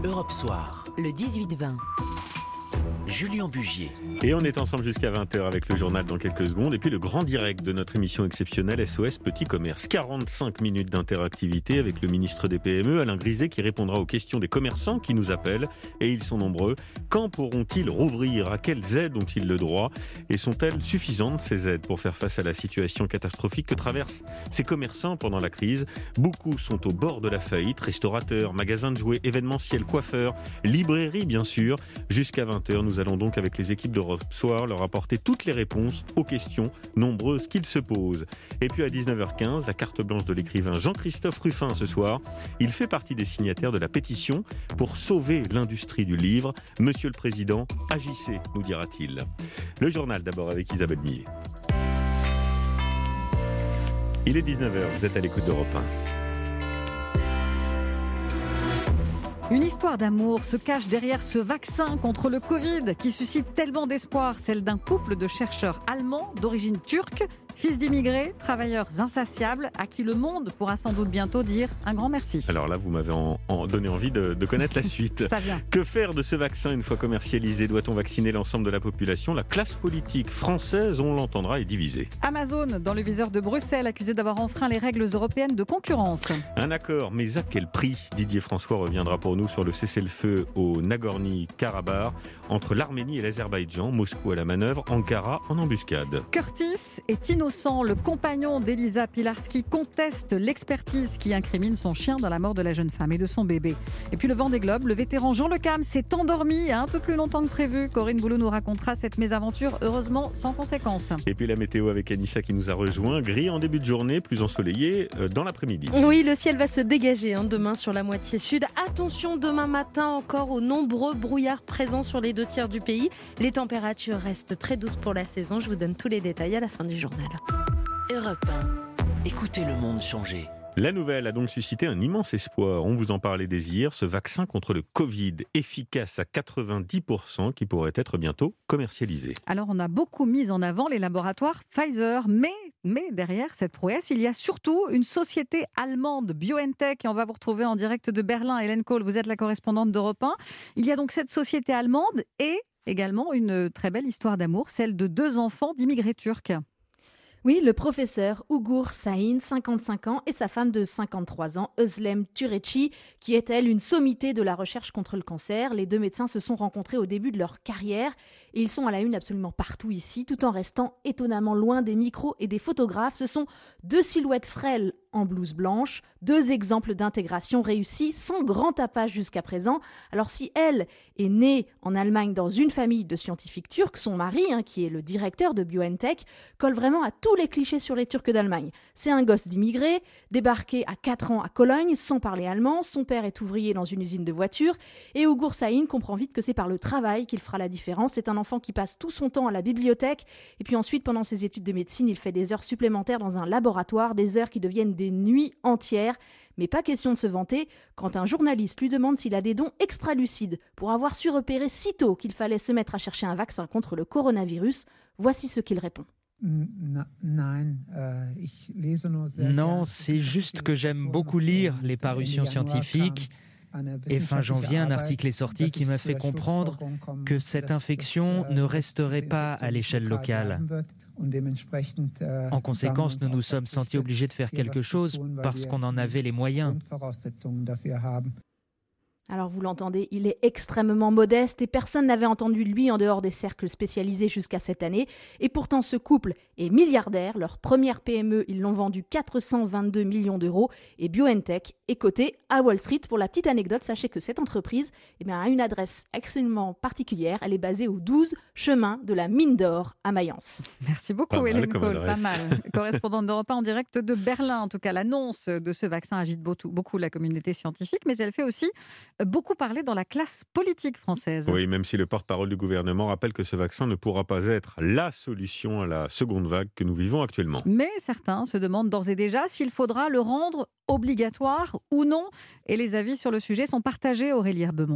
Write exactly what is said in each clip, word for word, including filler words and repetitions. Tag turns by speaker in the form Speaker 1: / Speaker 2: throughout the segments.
Speaker 1: Europe Soir, le dix-huit vingt. Julien Bugier.
Speaker 2: Et on est ensemble jusqu'à vingt heures avec le journal dans quelques secondes. Et puis le grand direct de notre émission exceptionnelle S O S Petit Commerce. quarante-cinq minutes d'interactivité avec le ministre des P M E, Alain Griset, qui répondra aux questions des commerçants qui nous appellent. Et ils sont nombreux. Quand pourront-ils rouvrir? À quelles aides ont-ils le droit? Et sont-elles suffisantes, ces aides, pour faire face à la situation catastrophique que traversent ces commerçants pendant la crise? Beaucoup sont au bord de la faillite. Restaurateurs, magasins de jouets, événementiels, coiffeurs, librairies bien sûr. Jusqu'à vingt heures, nous allons donc avec les équipes d'Europe Soir leur apporter toutes les réponses aux questions nombreuses qu'ils se posent. Et puis à dix-neuf heures quinze, la carte blanche de l'écrivain Jean-Christophe Ruffin ce soir. Il fait partie des signataires de la pétition pour sauver l'industrie du livre. Monsieur le Président, agissez, nous dira-t-il. Le journal d'abord avec Isabelle Millet. Il est dix-neuf heures, vous êtes à l'écoute d'Europe un.
Speaker 3: Une histoire d'amour se cache derrière ce vaccin contre le Covid qui suscite tellement d'espoir, celle d'un couple de chercheurs allemands d'origine turque, fils d'immigrés, travailleurs insatiables, à qui le monde pourra sans doute bientôt dire un grand merci. Alors
Speaker 2: là, vous m'avez en, en donné envie de, de connaître la suite.
Speaker 3: Ça vient.
Speaker 2: Que faire de ce vaccin une fois commercialisé? Doit-on vacciner l'ensemble de la population? La classe politique française, on l'entendra, est divisée.
Speaker 3: Amazon, dans le viseur de Bruxelles, accusé d'avoir enfreint les règles européennes de concurrence.
Speaker 2: Un accord, mais à quel prix? Didier François reviendra pour nous sur le cessez-le-feu au Nagorno-Karabakh entre l'Arménie et l'Azerbaïdjan. Moscou à la manœuvre, Ankara en embuscade.
Speaker 3: Curtis est innocent. Le compagnon d'Elisa Pilarski conteste l'expertise qui incrimine son chien dans la mort de la jeune femme et de son bébé. Et puis le Vendée Globe, le vétéran Jean Le Cam s'est endormi un peu plus longtemps que prévu. Corinne Boulot nous racontera cette mésaventure, heureusement sans conséquences.
Speaker 2: Et puis la météo avec Anissa qui nous a rejoint. Gris en début de journée, plus ensoleillé euh, dans l'après-midi.
Speaker 4: Oui, le ciel va se dégager hein, demain sur la moitié sud. Attention, demain matin encore aux nombreux brouillards présents sur les deux tiers du pays. Les températures restent très douces pour la saison. Je vous donne tous les détails à la fin du journal.
Speaker 1: Europe un. Écoutez le monde changer.
Speaker 2: La nouvelle a donc suscité un immense espoir. On vous en parlait dès hier, ce vaccin contre le Covid, efficace à quatre-vingt-dix pour cent, qui pourrait être bientôt commercialisé.
Speaker 3: Alors on a beaucoup mis en avant les laboratoires Pfizer, mais, mais derrière cette prouesse, il y a surtout une société allemande, BioNTech, et on va vous retrouver en direct de Berlin. Hélène Kohl, vous êtes la correspondante d'Europe un. Il y a donc cette société allemande et également une très belle histoire d'amour, celle de deux enfants d'immigrés turcs.
Speaker 5: Oui, le professeur Ugur Sahin, cinquante-cinq ans, et sa femme de cinquante-trois ans, Özlem Türeci, qui est, elle, une sommité de la recherche contre le cancer. Les deux médecins se sont rencontrés au début de leur carrière et ils sont à la une absolument partout ici, tout en restant étonnamment loin des micros et des photographes. Ce sont deux silhouettes frêles en blouse blanche, deux exemples d'intégration réussie sans grand tapage jusqu'à présent. Alors si elle est née en Allemagne dans une famille de scientifiques turcs, son mari, hein, qui est le directeur de BioNTech, colle vraiment à tous les clichés sur les Turcs d'Allemagne. C'est un gosse d'immigré, débarqué à quatre ans à Cologne sans parler allemand, son père est ouvrier dans une usine de voitures et Ugur Sahin comprend vite que c'est par le travail qu'il fera la différence. C'est un enfant qui passe tout son temps à la bibliothèque et puis ensuite pendant ses études de médecine, il fait des heures supplémentaires dans un laboratoire, des heures qui deviennent des nuits entières. Mais pas question de se vanter quand un journaliste lui demande s'il a des dons extra-lucides pour avoir su repérer si tôt qu'il fallait se mettre à chercher un vaccin contre le coronavirus. Voici ce qu'il répond.
Speaker 6: Non, c'est juste que j'aime beaucoup lire les parutions scientifiques. Et fin janvier, un article est sorti qui m'a fait comprendre que cette infection ne resterait pas à l'échelle locale. En conséquence, nous nous sommes sentis obligés de faire quelque chose parce qu'on en avait les moyens.
Speaker 5: Alors vous l'entendez, il est extrêmement modeste et personne n'avait entendu de lui en dehors des cercles spécialisés jusqu'à cette année. Et pourtant ce couple est milliardaire, leur première P M E, ils l'ont vendu quatre cent vingt-deux millions d'euros et BioNTech est coté à Wall Street. Pour la petite anecdote, sachez que cette entreprise eh bien, a une adresse absolument particulière, elle est basée au douze chemin de la Mine d'Or à Mayence.
Speaker 3: Merci beaucoup Hélène Kohl, pas mal. Correspondante d'Europe un en direct de Berlin. En tout cas, l'annonce de ce vaccin agite beaucoup la communauté scientifique, mais elle fait aussi beaucoup parler dans la classe politique française.
Speaker 2: Oui, même si le porte-parole du gouvernement rappelle que ce vaccin ne pourra pas être la solution à la seconde vague que nous vivons actuellement.
Speaker 3: Mais certains se demandent d'ores et déjà s'il faudra le rendre obligatoire ou non. Et les avis sur le sujet sont partagés, Aurélie Herbemont.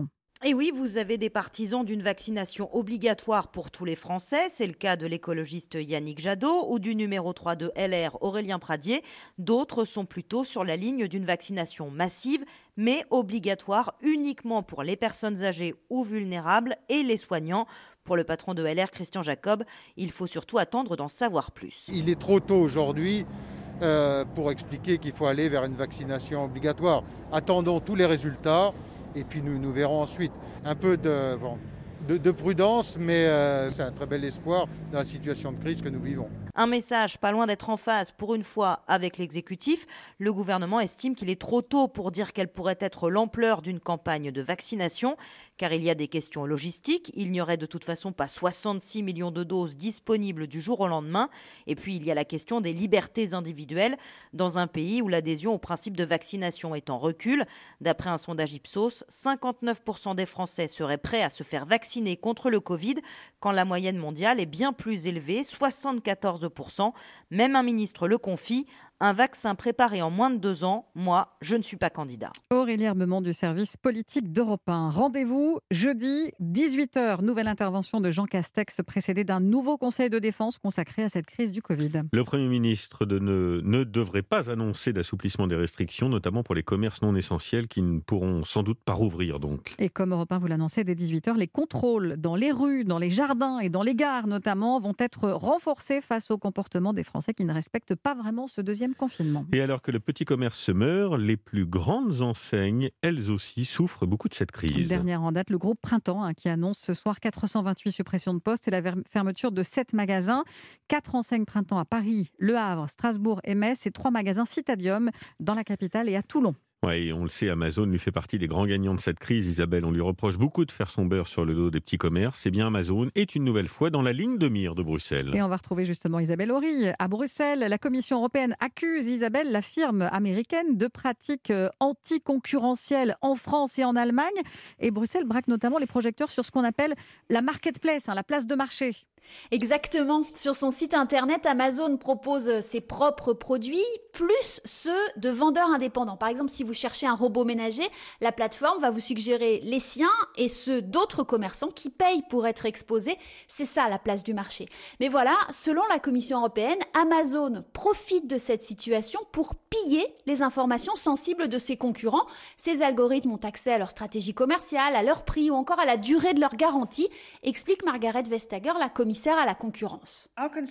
Speaker 7: Et oui, vous avez des partisans d'une vaccination obligatoire pour tous les Français. C'est le cas de l'écologiste Yannick Jadot ou du numéro trois de L R Aurélien Pradier. D'autres sont plutôt sur la ligne d'une vaccination massive, mais obligatoire uniquement pour les personnes âgées ou vulnérables et les soignants. Pour le patron de L R, Christian Jacob, il faut surtout attendre d'en savoir plus.
Speaker 8: Il est trop tôt aujourd'hui euh, pour expliquer qu'il faut aller vers une vaccination obligatoire. Attendons tous les résultats. Et puis nous, nous verrons ensuite. Un peu de, bon, de, de prudence, mais euh, c'est un très bel espoir dans la situation de crise que nous vivons.
Speaker 7: Un message pas loin d'être en phase pour une fois avec l'exécutif. Le gouvernement estime qu'il est trop tôt pour dire quelle pourrait être l'ampleur d'une campagne de vaccination, car il y a des questions logistiques. Il n'y aurait de toute façon pas soixante-six millions de doses disponibles du jour au lendemain. Et puis il y a la question des libertés individuelles dans un pays où l'adhésion au principe de vaccination est en recul. D'après un sondage Ipsos, cinquante-neuf pour cent des Français seraient prêts à se faire vacciner contre le Covid, quand la moyenne mondiale est bien plus élevée, soixante-quatorze pour cent. Même un ministre le confie, un vaccin préparé en moins de deux ans, moi, je ne suis pas candidat.
Speaker 3: Aurélie Herbemont du service politique d'Europe un. Rendez-vous jeudi, dix-huit heures. Nouvelle intervention de Jean Castex, précédée d'un nouveau conseil de défense consacré à cette crise du Covid.
Speaker 2: Le Premier ministre de ne, ne devrait pas annoncer d'assouplissement des restrictions, notamment pour les commerces non essentiels qui ne pourront sans doute pas rouvrir. Donc.
Speaker 3: Et comme Europe un vous l'annonçait dès dix-huit heures, les contrôles dans les rues, dans les jardins et dans les gares notamment vont être renforcés face au comportement des Français qui ne respectent pas vraiment ce deuxième confinement.
Speaker 2: Et alors que le petit commerce se meurt, les plus grandes enseignes, elles aussi, souffrent beaucoup de cette crise.
Speaker 3: Dernière en date, le groupe Printemps hein, qui annonce ce soir quatre cent vingt-huit suppressions de postes et la fermeture de sept magasins. Quatre enseignes Printemps à Paris, Le Havre, Strasbourg et Metz et trois magasins Citadium dans la capitale et à Toulon.
Speaker 2: Oui, on le sait, Amazon lui fait partie des grands gagnants de cette crise. Isabelle, on lui reproche beaucoup de faire son beurre sur le dos des petits commerces. Eh bien, Amazon est une nouvelle fois dans la ligne de mire de Bruxelles.
Speaker 3: Et on va retrouver justement Isabelle Horry à Bruxelles. La Commission européenne accuse, Isabelle, la firme américaine de pratiques anticoncurrentielles en France et en Allemagne. Et Bruxelles braque notamment les projecteurs sur ce qu'on appelle la marketplace, hein, la place de marché.
Speaker 5: Exactement. Sur son site internet, Amazon propose ses propres produits, plus ceux de vendeurs indépendants. Par exemple, si vous cherchez un robot ménager, la plateforme va vous suggérer les siens et ceux d'autres commerçants qui payent pour être exposés. C'est ça la place du marché. Mais voilà, selon la Commission européenne, Amazon profite de cette situation pour piller les informations sensibles de ses concurrents. Ces algorithmes ont accès à leur stratégie commerciale, à leur prix ou encore à la durée de leur garantie, explique Margaret Vestager, la commissaire à la concurrence.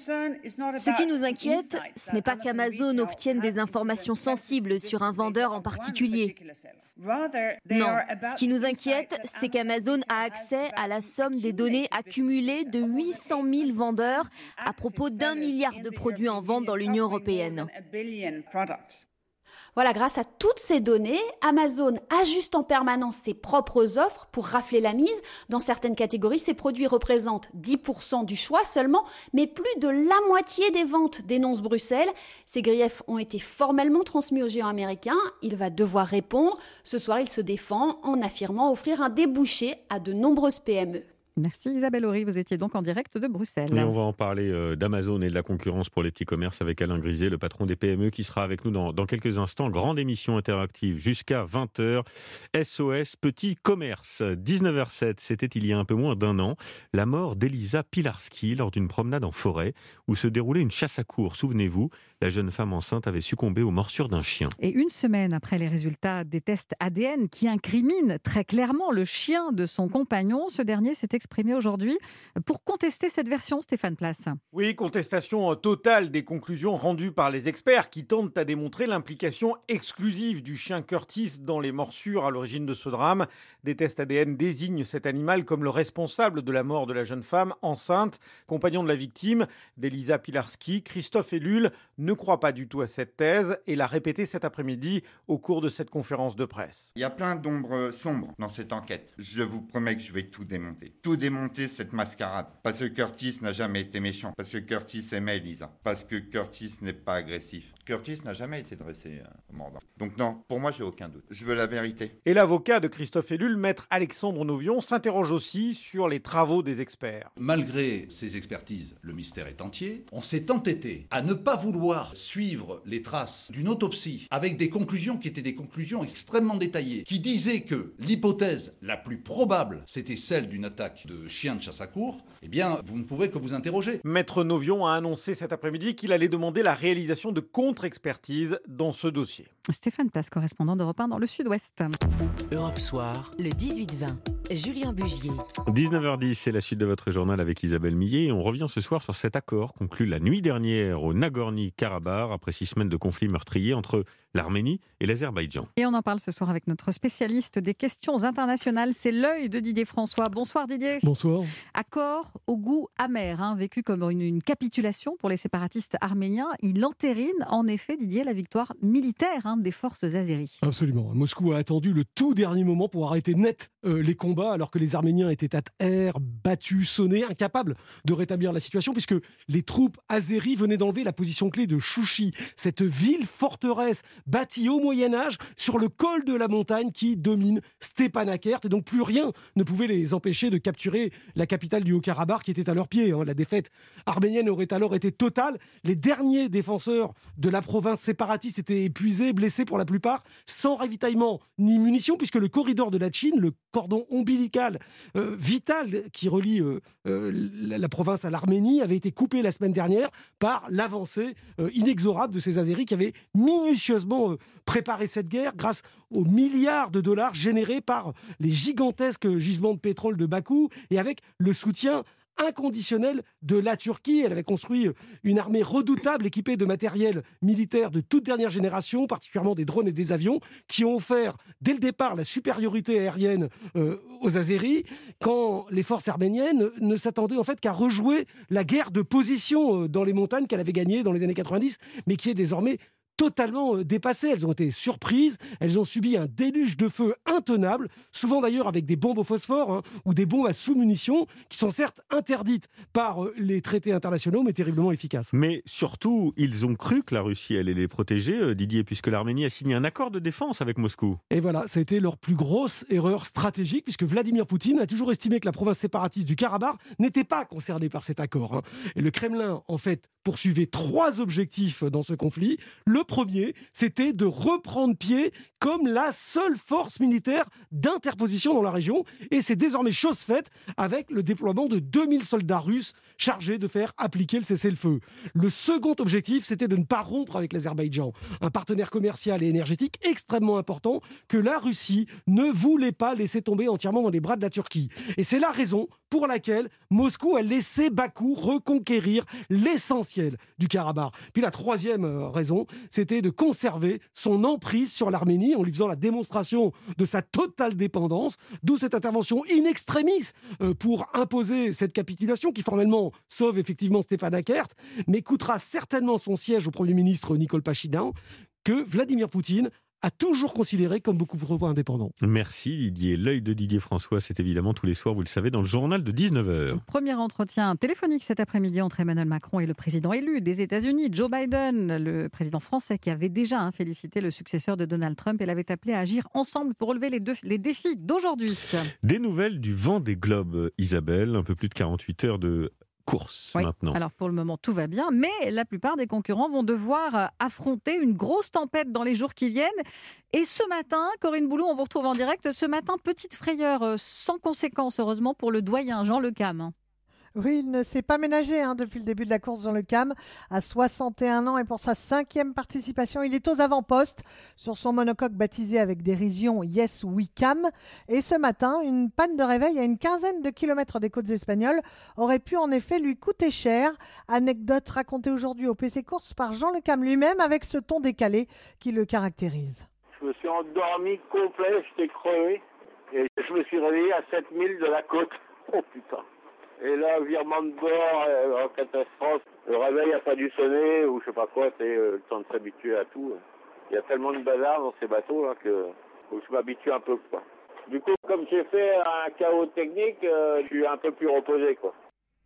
Speaker 9: Ce qui nous inquiète, ce n'est pas qu'Amazon obtienne des informations sensibles sur un vendeur en particulier. Non, ce qui nous inquiète, c'est qu'Amazon a accès à la somme des données accumulées de huit cent mille vendeurs à propos d'un milliard de produits en vente dans l'Union européenne.
Speaker 5: Voilà, grâce à toutes ces données, Amazon ajuste en permanence ses propres offres pour rafler la mise. Dans certaines catégories, ces produits représentent dix pour cent du choix seulement, mais plus de la moitié des ventes, dénonce Bruxelles. Ces griefs ont été formellement transmis au géant américain. Il va devoir répondre. Ce soir, il se défend en affirmant offrir un débouché à de nombreuses P M E.
Speaker 3: Merci Isabelle Horry, vous étiez donc en direct de Bruxelles.
Speaker 2: Et on va en parler euh, d'Amazon et de la concurrence pour les petits commerces avec Alain Griset, le patron des P M E, qui sera avec nous dans, dans quelques instants. Grande émission interactive jusqu'à vingt heures. S O S Petit Commerce, dix-neuf heures zéro sept, c'était il y a un peu moins d'un an. La mort d'Elisa Pilarski lors d'une promenade en forêt où se déroulait une chasse à courre. Souvenez-vous, la jeune femme enceinte avait succombé aux morsures d'un chien.
Speaker 3: Et une semaine après les résultats des tests A D N qui incriminent très clairement le chien de son compagnon, ce dernier s'est exprimé aujourd'hui pour contester cette version, Stéphane Place.
Speaker 10: Oui, contestation totale des conclusions rendues par les experts qui tentent à démontrer l'implication exclusive du chien Curtis dans les morsures à l'origine de ce drame. Des tests A D N désignent cet animal comme le responsable de la mort de la jeune femme enceinte, compagnon de la victime, d'Elisa Pilarski. Christophe Ellul ne croit pas du tout à cette thèse et l'a répété cet après-midi au cours de cette conférence de presse.
Speaker 11: Il y a plein d'ombres sombres dans cette enquête. Je vous promets que je vais tout démonter. Tout démonter cette mascarade. Parce que Curtis n'a jamais été méchant. Parce que Curtis aimait Elisa. Parce que Curtis n'est pas agressif. Curtis n'a jamais été dressé au mandat. Donc non, pour moi, j'ai aucun doute. Je veux la vérité.
Speaker 10: Et l'avocat de Christophe Ellul, maître Alexandre Novion, s'interroge aussi sur les travaux des experts.
Speaker 12: Malgré ces expertises, le mystère est entier. On s'est entêté à ne pas vouloir suivre les traces d'une autopsie avec des conclusions qui étaient des conclusions extrêmement détaillées, qui disaient que l'hypothèse la plus probable, c'était celle d'une attaque de chien de chasse à courre. Eh bien, vous ne pouvez que vous interroger.
Speaker 10: Maître Novion a annoncé cet après-midi qu'il allait demander la réalisation de contre-expertises dans ce dossier.
Speaker 3: Stéphane Place, correspondant d'Europe un dans le Sud-Ouest.
Speaker 1: Europe Soir, le dix-huit vingt. Julien Bugier.
Speaker 2: dix-neuf heures dix, c'est la suite de votre journal avec Isabelle Millet. Et on revient ce soir sur cet accord conclu la nuit dernière au Nagorno-Karabakh après six semaines de conflit meurtrier entre l'Arménie et l'Azerbaïdjan.
Speaker 3: Et on en parle ce soir avec notre spécialiste des questions internationales, c'est l'œil de Didier François. Bonsoir Didier.
Speaker 13: Bonsoir.
Speaker 3: Accord au goût amer, hein, vécu comme une, une capitulation pour les séparatistes arméniens. Il entérine en effet, Didier, la victoire militaire hein, des forces azéries.
Speaker 13: Absolument. Moscou a attendu le tout dernier moment pour arrêter net euh, les combats alors que les Arméniens étaient à terre, battus, sonnés, incapables de rétablir la situation puisque les troupes azéries venaient d'enlever la position clé de Chouchi, cette ville forteresse bâtie au Moyen-Âge sur le col de la montagne qui domine Stepanakert et donc plus rien ne pouvait les empêcher de capturer la capitale du Haut-Karabakh qui était à leurs pieds. La défaite arménienne aurait alors été totale. Les derniers défenseurs de la province séparatiste étaient épuisés, blessés pour la plupart, sans ravitaillement ni munitions puisque le corridor de la Chine, le cordon ombilical euh, vital qui relie euh, euh, la, la province à l'Arménie avait été coupé la semaine dernière par l'avancée euh, inexorable de ces Azéris qui avaient minutieusement euh, préparé cette guerre grâce aux milliards de dollars générés par les gigantesques gisements de pétrole de Bakou et avec le soutien inconditionnel de la Turquie. Elle avait construit une armée redoutable équipée de matériel militaire de toute dernière génération, particulièrement des drones et des avions, qui ont offert dès le départ la supériorité aérienne euh, aux Azéris, quand les forces arméniennes ne s'attendaient en fait qu'à rejouer la guerre de position dans les montagnes qu'elle avait gagnée dans les années quatre-vingt-dix, mais qui est désormais totalement dépassées. Elles ont été surprises, elles ont subi un déluge de feu intenable, souvent d'ailleurs avec des bombes au phosphore hein, ou des bombes à sous-munitions, qui sont certes interdites par les traités internationaux, mais terriblement efficaces.
Speaker 2: Mais surtout, ils ont cru que la Russie allait les protéger, Didier, puisque l'Arménie a signé un accord de défense avec Moscou.
Speaker 13: Et voilà, ça a été leur plus grosse erreur stratégique, puisque Vladimir Poutine a toujours estimé que la province séparatiste du Karabakh n'était pas concernée par cet accord. Hein. Et le Kremlin, en fait, poursuivait trois objectifs dans ce conflit. Le premier, c'était de reprendre pied comme la seule force militaire d'interposition dans la région. Et c'est désormais chose faite avec le déploiement de deux mille soldats russes chargés de faire appliquer le cessez-le-feu. Le second objectif, c'était de ne pas rompre avec l'Azerbaïdjan, un partenaire commercial et énergétique extrêmement important que la Russie ne voulait pas laisser tomber entièrement dans les bras de la Turquie. Et c'est la raison pour laquelle Moscou a laissé Bakou reconquérir l'essentiel du Karabakh. Puis la troisième raison, c'était de conserver son emprise sur l'Arménie en lui faisant la démonstration de sa totale dépendance, d'où cette intervention in extremis pour imposer cette capitulation qui formellement sauve effectivement Stepanakert, mais coûtera certainement son siège au Premier ministre Nicole Pachinian, que Vladimir Poutine a toujours considéré comme beaucoup trop indépendant.
Speaker 2: Merci Didier. L'œil de Didier François, c'est évidemment tous les soirs, vous le savez, dans le journal de dix-neuf heures.
Speaker 3: Premier entretien téléphonique cet après-midi entre Emmanuel Macron et le président élu des États-Unis, Joe Biden, le président français qui avait déjà hein, félicité le successeur de Donald Trump et l'avait appelé à agir ensemble pour relever les, deux, les défis d'aujourd'hui.
Speaker 2: Des nouvelles du Vendée Globe, Isabelle, un peu plus de quarante-huit heures de course
Speaker 3: oui.
Speaker 2: maintenant.
Speaker 3: Alors pour le moment tout va bien, mais la plupart des concurrents vont devoir affronter une grosse tempête dans les jours qui viennent. Et ce matin, Corinne Boulou, on vous retrouve en direct. Ce matin, petite frayeur sans conséquence, heureusement, pour le doyen Jean Le Cam.
Speaker 14: Oui, il ne s'est pas ménagé hein, depuis le début de la course Jean Le Cam, à soixante et un ans et pour sa cinquième participation. Il est aux avant-postes sur son monocoque baptisé avec dérision Yes We Cam. Et ce matin, une panne de réveil à une quinzaine de kilomètres des côtes espagnoles aurait pu en effet lui coûter cher. Anecdote racontée aujourd'hui au P C Course par Jean Le Cam lui-même avec ce ton décalé qui le caractérise.
Speaker 15: Je me suis endormi complet, j'étais crevé et je me suis réveillé à sept milles de la côte. Oh putain! Et là, virement de bord, euh, en catastrophe, le réveil n'a pas dû sonner ou je sais pas quoi, c'est euh, le temps de s'habituer à tout. Il y a tellement de bazar dans ces bateaux là que faut que je m'habitue un peu quoi. Du coup, comme j'ai fait un chaos technique, euh, je suis un peu plus reposé quoi.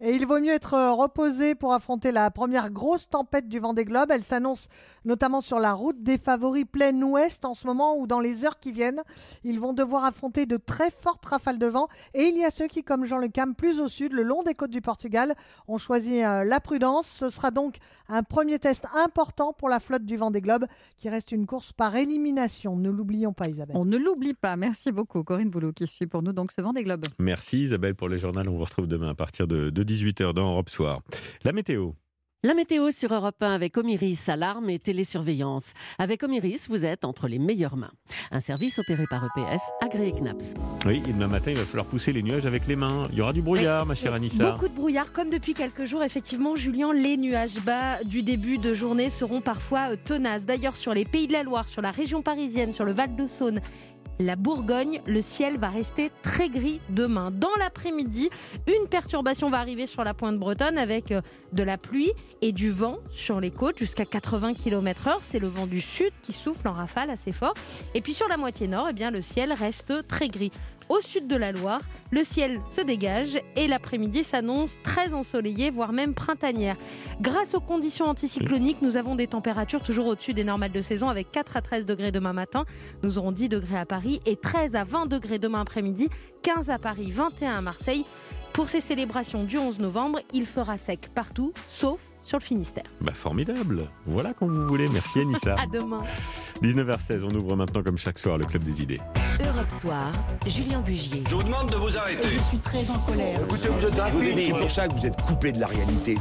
Speaker 14: Et il vaut mieux être reposé pour affronter la première grosse tempête du Vendée Globe. Elle s'annonce notamment sur la route des favoris plein ouest en ce moment, où dans les heures qui viennent, ils vont devoir affronter de très fortes rafales de vent. Et il y a ceux qui, comme Jean Le Cam, plus au sud, le long des côtes du Portugal, ont choisi euh, la prudence. Ce sera donc un premier test important pour la flotte du Vendée Globe, qui reste une course par élimination. Ne l'oublions pas, Isabelle.
Speaker 3: On ne l'oublie pas. Merci beaucoup, Corinne Boulot, qui suit pour nous donc ce Vendée Globe.
Speaker 2: Merci Isabelle pour le journal. On vous retrouve demain à partir de, de dix-huit heures dans Europe Soir. La météo.
Speaker 1: La météo sur Europe un avec Omiris, alarme et télésurveillance. Avec Omiris, vous êtes entre les meilleures mains. Un service opéré par E P S, agréé C N A P S.
Speaker 2: Oui, et demain matin, il va falloir pousser les nuages avec les mains. Il y aura du brouillard, ma chère Anissa.
Speaker 4: Beaucoup de brouillard, comme depuis quelques jours. Effectivement, Julien, les nuages bas du début de journée seront parfois tenaces. D'ailleurs, sur les Pays de la Loire, sur la région parisienne, sur le Val-de-Saône, la Bourgogne, le ciel va rester très gris demain. Dans l'après-midi, une perturbation va arriver sur la pointe bretonne avec de la pluie et du vent sur les côtes jusqu'à quatre-vingts kilomètres heure. C'est le vent du sud qui souffle en rafale assez fort. Et puis sur la moitié nord, eh bien, le ciel reste très gris. Au sud de la Loire, le ciel se dégage et l'après-midi s'annonce très ensoleillé, voire même printanière. Grâce aux conditions anticycloniques, nous avons des températures toujours au-dessus des normales de saison avec quatre à treize degrés demain matin. Nous aurons dix degrés à Paris et treize à vingt degrés demain après-midi, quinze à Paris, vingt et un à Marseille. Pour ces célébrations du onze novembre, il fera sec partout, sauf sur le Finistère.
Speaker 2: Bah formidable. Voilà quand vous voulez. Merci Anissa.
Speaker 4: À demain.
Speaker 2: dix-neuf heures seize, on ouvre maintenant comme chaque soir le Club des idées.
Speaker 1: Europe Soir, Julien Bugier.
Speaker 16: Je vous demande de vous arrêter.
Speaker 17: Je suis très en colère.
Speaker 16: Écoutez, vous êtes rapide, c'est pour ça que vous êtes coupé de la réalité.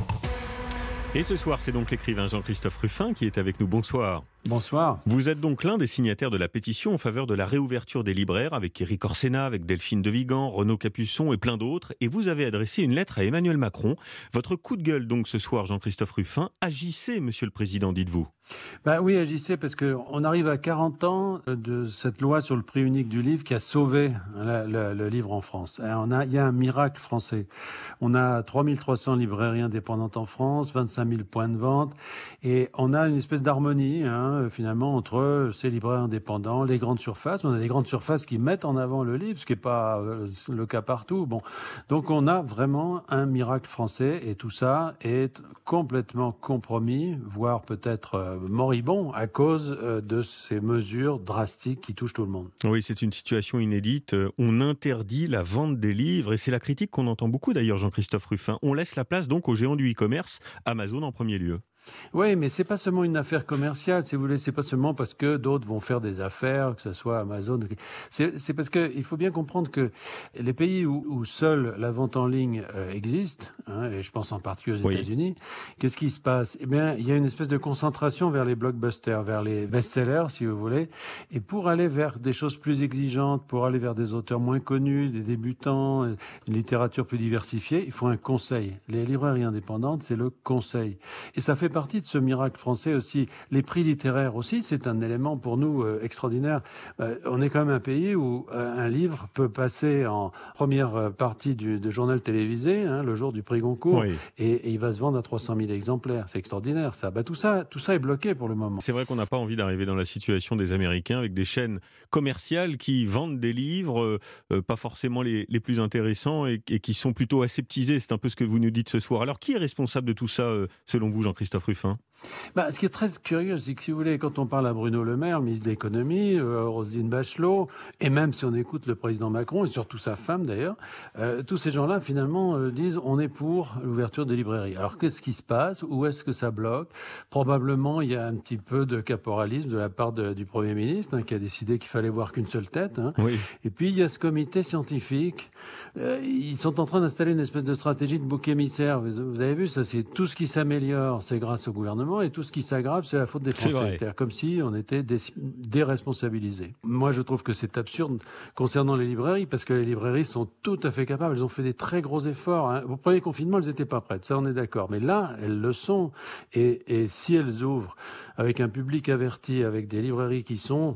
Speaker 2: Et ce soir, c'est donc l'écrivain Jean-Christophe Ruffin qui est avec nous. Bonsoir.
Speaker 18: Bonsoir.
Speaker 2: Vous êtes donc l'un des signataires de la pétition en faveur de la réouverture des libraires avec Éric Orsena, avec Delphine de Vigan, Renaud Capuçon et plein d'autres. Et vous avez adressé une lettre à Emmanuel Macron. Votre coup de gueule donc ce soir, Jean-Christophe Ruffin. Agissez, Monsieur le Président, dites-vous.
Speaker 18: Bah oui, agissez, parce qu'on arrive à quarante ans de cette loi sur le prix unique du livre qui a sauvé le, le, le livre en France. On a, il y a un miracle français. On a trois mille trois cents librairies indépendantes en France, vingt-cinq mille points de vente, et on a une espèce d'harmonie, hein, finalement, entre ces libraires indépendants, les grandes surfaces. On a des grandes surfaces qui mettent en avant le livre, ce qui n'est pas euh, le cas partout. Bon, donc on a vraiment un miracle français, et tout ça est complètement compromis, voire peut-être euh, moribond à cause euh, de ces mesures drastiques qui touchent tout le monde.
Speaker 2: Oui, c'est une situation inédite. On interdit la vente des livres, et c'est la critique qu'on entend beaucoup d'ailleurs, Jean-Christophe Ruffin. On laisse la place donc aux géants du e-commerce, Amazon en premier lieu.
Speaker 18: Oui, mais c'est pas seulement une affaire commerciale, si vous voulez. C'est pas seulement parce que d'autres vont faire des affaires, que ce soit Amazon. C'est, c'est parce que il faut bien comprendre que les pays où, où seule la vente en ligne euh, existe, hein, et je pense en particulier aux oui. États-Unis, qu'est-ce qui se passe ? Eh bien, il y a une espèce de concentration vers les blockbusters, vers les best-sellers, si vous voulez. Et pour aller vers des choses plus exigeantes, pour aller vers des auteurs moins connus, des débutants, une littérature plus diversifiée, il faut un conseil. Les librairies indépendantes, c'est le conseil. Et ça fait partie de ce miracle français aussi. Les prix littéraires aussi, c'est un élément pour nous euh, extraordinaire. Euh, on est quand même un pays où euh, un livre peut passer en première partie du de journal télévisé, hein, le jour du prix Goncourt, oui. et, et il va se vendre à trois cent mille exemplaires. C'est extraordinaire, ça. Bah, tout ça. Tout ça est bloqué pour le moment.
Speaker 2: C'est vrai qu'on n'a pas envie d'arriver dans la situation des Américains avec des chaînes commerciales qui vendent des livres, euh, pas forcément les, les plus intéressants et, et qui sont plutôt aseptisés. C'est un peu ce que vous nous dites ce soir. Alors, qui est responsable de tout ça, euh, selon vous, Jean-Christophe Ruffin ?
Speaker 18: Bah, ce qui est très curieux, c'est que si vous voulez, quand on parle à Bruno Le Maire, ministre de l'économie, euh, Roselyne Bachelot, et même si on écoute le président Macron, et surtout sa femme d'ailleurs, euh, tous ces gens-là finalement euh, disent on est pour l'ouverture des librairies. Alors qu'est-ce qui se passe ? Où est-ce que ça bloque ? Probablement il y a un petit peu de caporalisme de la part de, du Premier ministre, hein, qui a décidé qu'il fallait voir qu'une seule tête. Hein. Oui. Et puis il y a ce comité scientifique. Euh, ils sont en train d'installer une espèce de stratégie de bouc émissaire. Vous, vous avez vu, ça c'est tout ce qui s'améliore, c'est grâce au gouvernement. Et tout ce qui s'aggrave, c'est la faute des Français. C'est C'est-à-dire comme si on était dé- déresponsabilisés. Moi, je trouve que c'est absurde concernant les librairies, parce que les librairies sont tout à fait capables. Elles ont fait des très gros efforts. Hein. Au premier confinement, elles n'étaient pas prêtes. Ça, on est d'accord. Mais là, elles le sont. Et, et si elles ouvrent avec un public averti, avec des librairies qui sont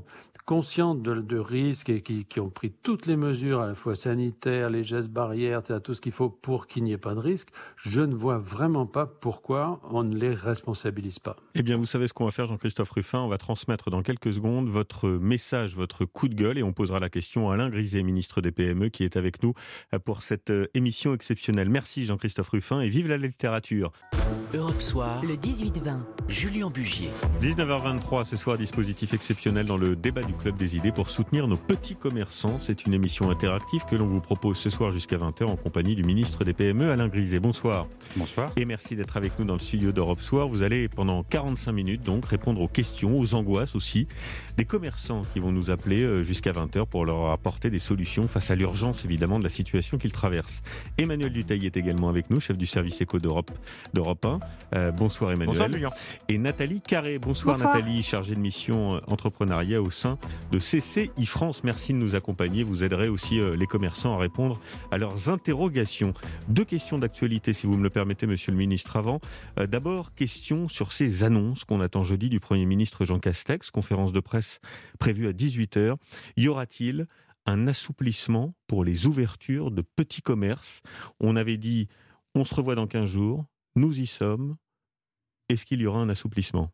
Speaker 18: conscientes de, de risques et qui, qui ont pris toutes les mesures, à la fois sanitaires, les gestes barrières, tout ce qu'il faut pour qu'il n'y ait pas de risque, je ne vois vraiment pas pourquoi on ne les responsabilise pas.
Speaker 2: Eh bien, vous savez ce qu'on va faire, Jean-Christophe Rufin. On va transmettre dans quelques secondes votre message, votre coup de gueule, et on posera la question à Alain Griset, ministre des P M E, qui est avec nous pour cette émission exceptionnelle. Merci Jean-Christophe Rufin et vive la littérature.
Speaker 17: Europe Soir, le dix-huit vingt, Julien Bugier.
Speaker 2: dix-neuf heures vingt-trois, ce soir, dispositif exceptionnel dans le débat du Club des idées pour soutenir nos petits commerçants. C'est une émission interactive que l'on vous propose ce soir jusqu'à vingt heures en compagnie du ministre des P M E, Alain Griset. Bonsoir.
Speaker 19: Bonsoir.
Speaker 2: Et merci d'être avec nous dans le studio d'Europe Soir. Vous allez pendant quarante-cinq minutes donc répondre aux questions, aux angoisses aussi des commerçants qui vont nous appeler jusqu'à vingt heures pour leur apporter des solutions face à l'urgence évidemment de la situation qu'ils traversent. Emmanuel Dutailly est également avec nous, chef du service éco d'Europe, d'Europe un. Euh, bonsoir Emmanuel.
Speaker 19: Bonsoir Julien.
Speaker 2: Et Nathalie Carré. Bonsoir, bonsoir Nathalie, chargée de mission entrepreneuriat au sein de C C I France. Merci de nous accompagner. Vous aiderez aussi euh, les commerçants à répondre à leurs interrogations. Deux questions d'actualité si vous me le permettez monsieur le ministre avant. Euh, d'abord, question sur ces annonces qu'on attend jeudi du Premier ministre Jean Castex, conférence de presse prévue à dix-huit heures. Y aura-t-il un assouplissement pour les ouvertures de petits commerces? On avait dit on se revoit dans quinze jours, nous y sommes. Est-ce qu'il y aura un assouplissement?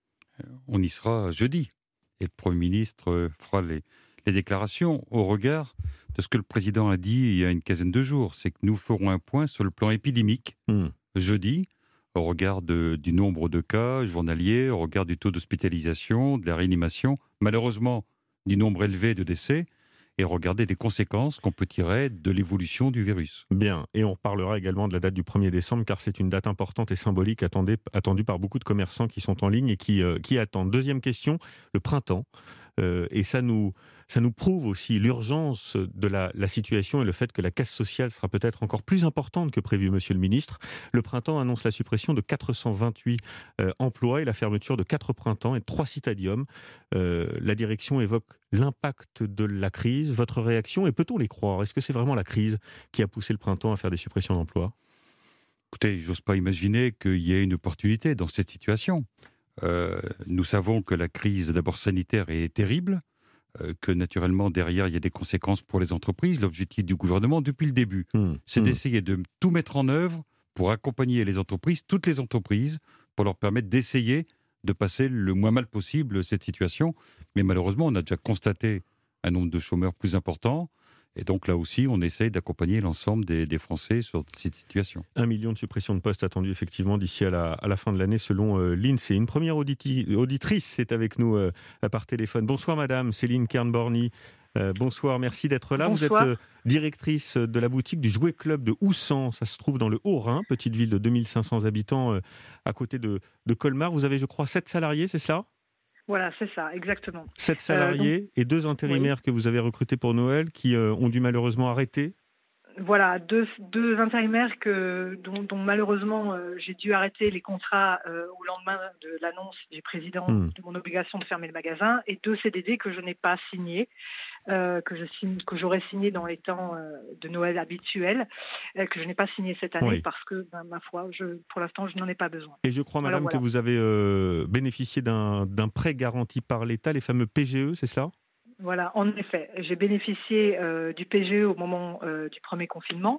Speaker 19: On y sera jeudi. Et le Premier ministre fera les, les déclarations au regard de ce que le Président a dit il y a une quinzaine de jours. C'est que nous ferons un point sur le plan épidémique mmh. jeudi, au regard de, du nombre de cas journaliers, au regard du taux d'hospitalisation, de la réanimation, malheureusement du nombre élevé de décès, et regarder des conséquences qu'on peut tirer de l'évolution du virus.
Speaker 2: Bien, et on reparlera également de la date du premier décembre, car c'est une date importante et symbolique attendue, attendue par beaucoup de commerçants qui sont en ligne et qui, euh, qui attendent. Deuxième question, le printemps. Euh, et ça nous, ça nous prouve aussi l'urgence de la, la situation et le fait que la casse sociale sera peut-être encore plus importante que prévu, monsieur le ministre. Le printemps annonce la suppression de quatre cent vingt-huit euh, emplois et la fermeture de quatre printemps et de trois citadiums. Euh, la direction évoque l'impact de la crise. Votre réaction, et peut-on les croire? Est-ce que c'est vraiment la crise qui a poussé le printemps à faire des suppressions d'emplois?
Speaker 19: Écoutez, j'ose pas imaginer qu'il y ait une opportunité dans cette situation. Euh, nous savons que la crise d'abord sanitaire est terrible, euh, que naturellement derrière il y a des conséquences pour les entreprises. L'objectif du gouvernement depuis le début, mmh. c'est mmh. d'essayer de tout mettre en œuvre pour accompagner les entreprises, toutes les entreprises, pour leur permettre d'essayer de passer le moins mal possible cette situation. Mais malheureusement, on a déjà constaté un nombre de chômeurs plus important. Et donc là aussi, on essaye d'accompagner l'ensemble des, des Français sur cette situation.
Speaker 2: Un million de suppressions de postes attendues effectivement d'ici à la, à la fin de l'année selon euh, l'INSEE. Une première auditi- auditrice est avec nous euh, par téléphone. Bonsoir madame, Céline Kernborny. Euh, bonsoir, merci d'être là.
Speaker 20: Bonsoir.
Speaker 2: Vous êtes euh, directrice de la boutique du Jouet Club de Houssan. Ça se trouve dans le Haut-Rhin, petite ville de deux mille cinq cents habitants euh, à côté de, de Colmar. Vous avez, je crois, sept salariés, c'est cela ?
Speaker 20: Voilà, c'est ça, exactement.
Speaker 2: Sept salariés euh, donc, et deux intérimaires oui. que vous avez recrutés pour Noël qui euh, ont dû malheureusement arrêter.
Speaker 20: Voilà, deux, deux intérimaires que, dont, dont malheureusement euh, j'ai dû arrêter les contrats euh, au lendemain de l'annonce du président mmh. de mon obligation de fermer le magasin, et deux C D D que je n'ai pas signés, euh, que, je signe, que j'aurais signé dans les temps euh, de Noël habituels, euh, que je n'ai pas signé cette année oui. parce que, ben, ma foi, je, pour l'instant, je n'en ai pas besoin.
Speaker 2: Et je crois, madame, Alors, voilà. que vous avez euh, bénéficié d'un, d'un prêt garanti par l'État, les fameux P G E, c'est cela ?
Speaker 20: Voilà, en effet, j'ai bénéficié euh, du P G E au moment euh, du premier confinement.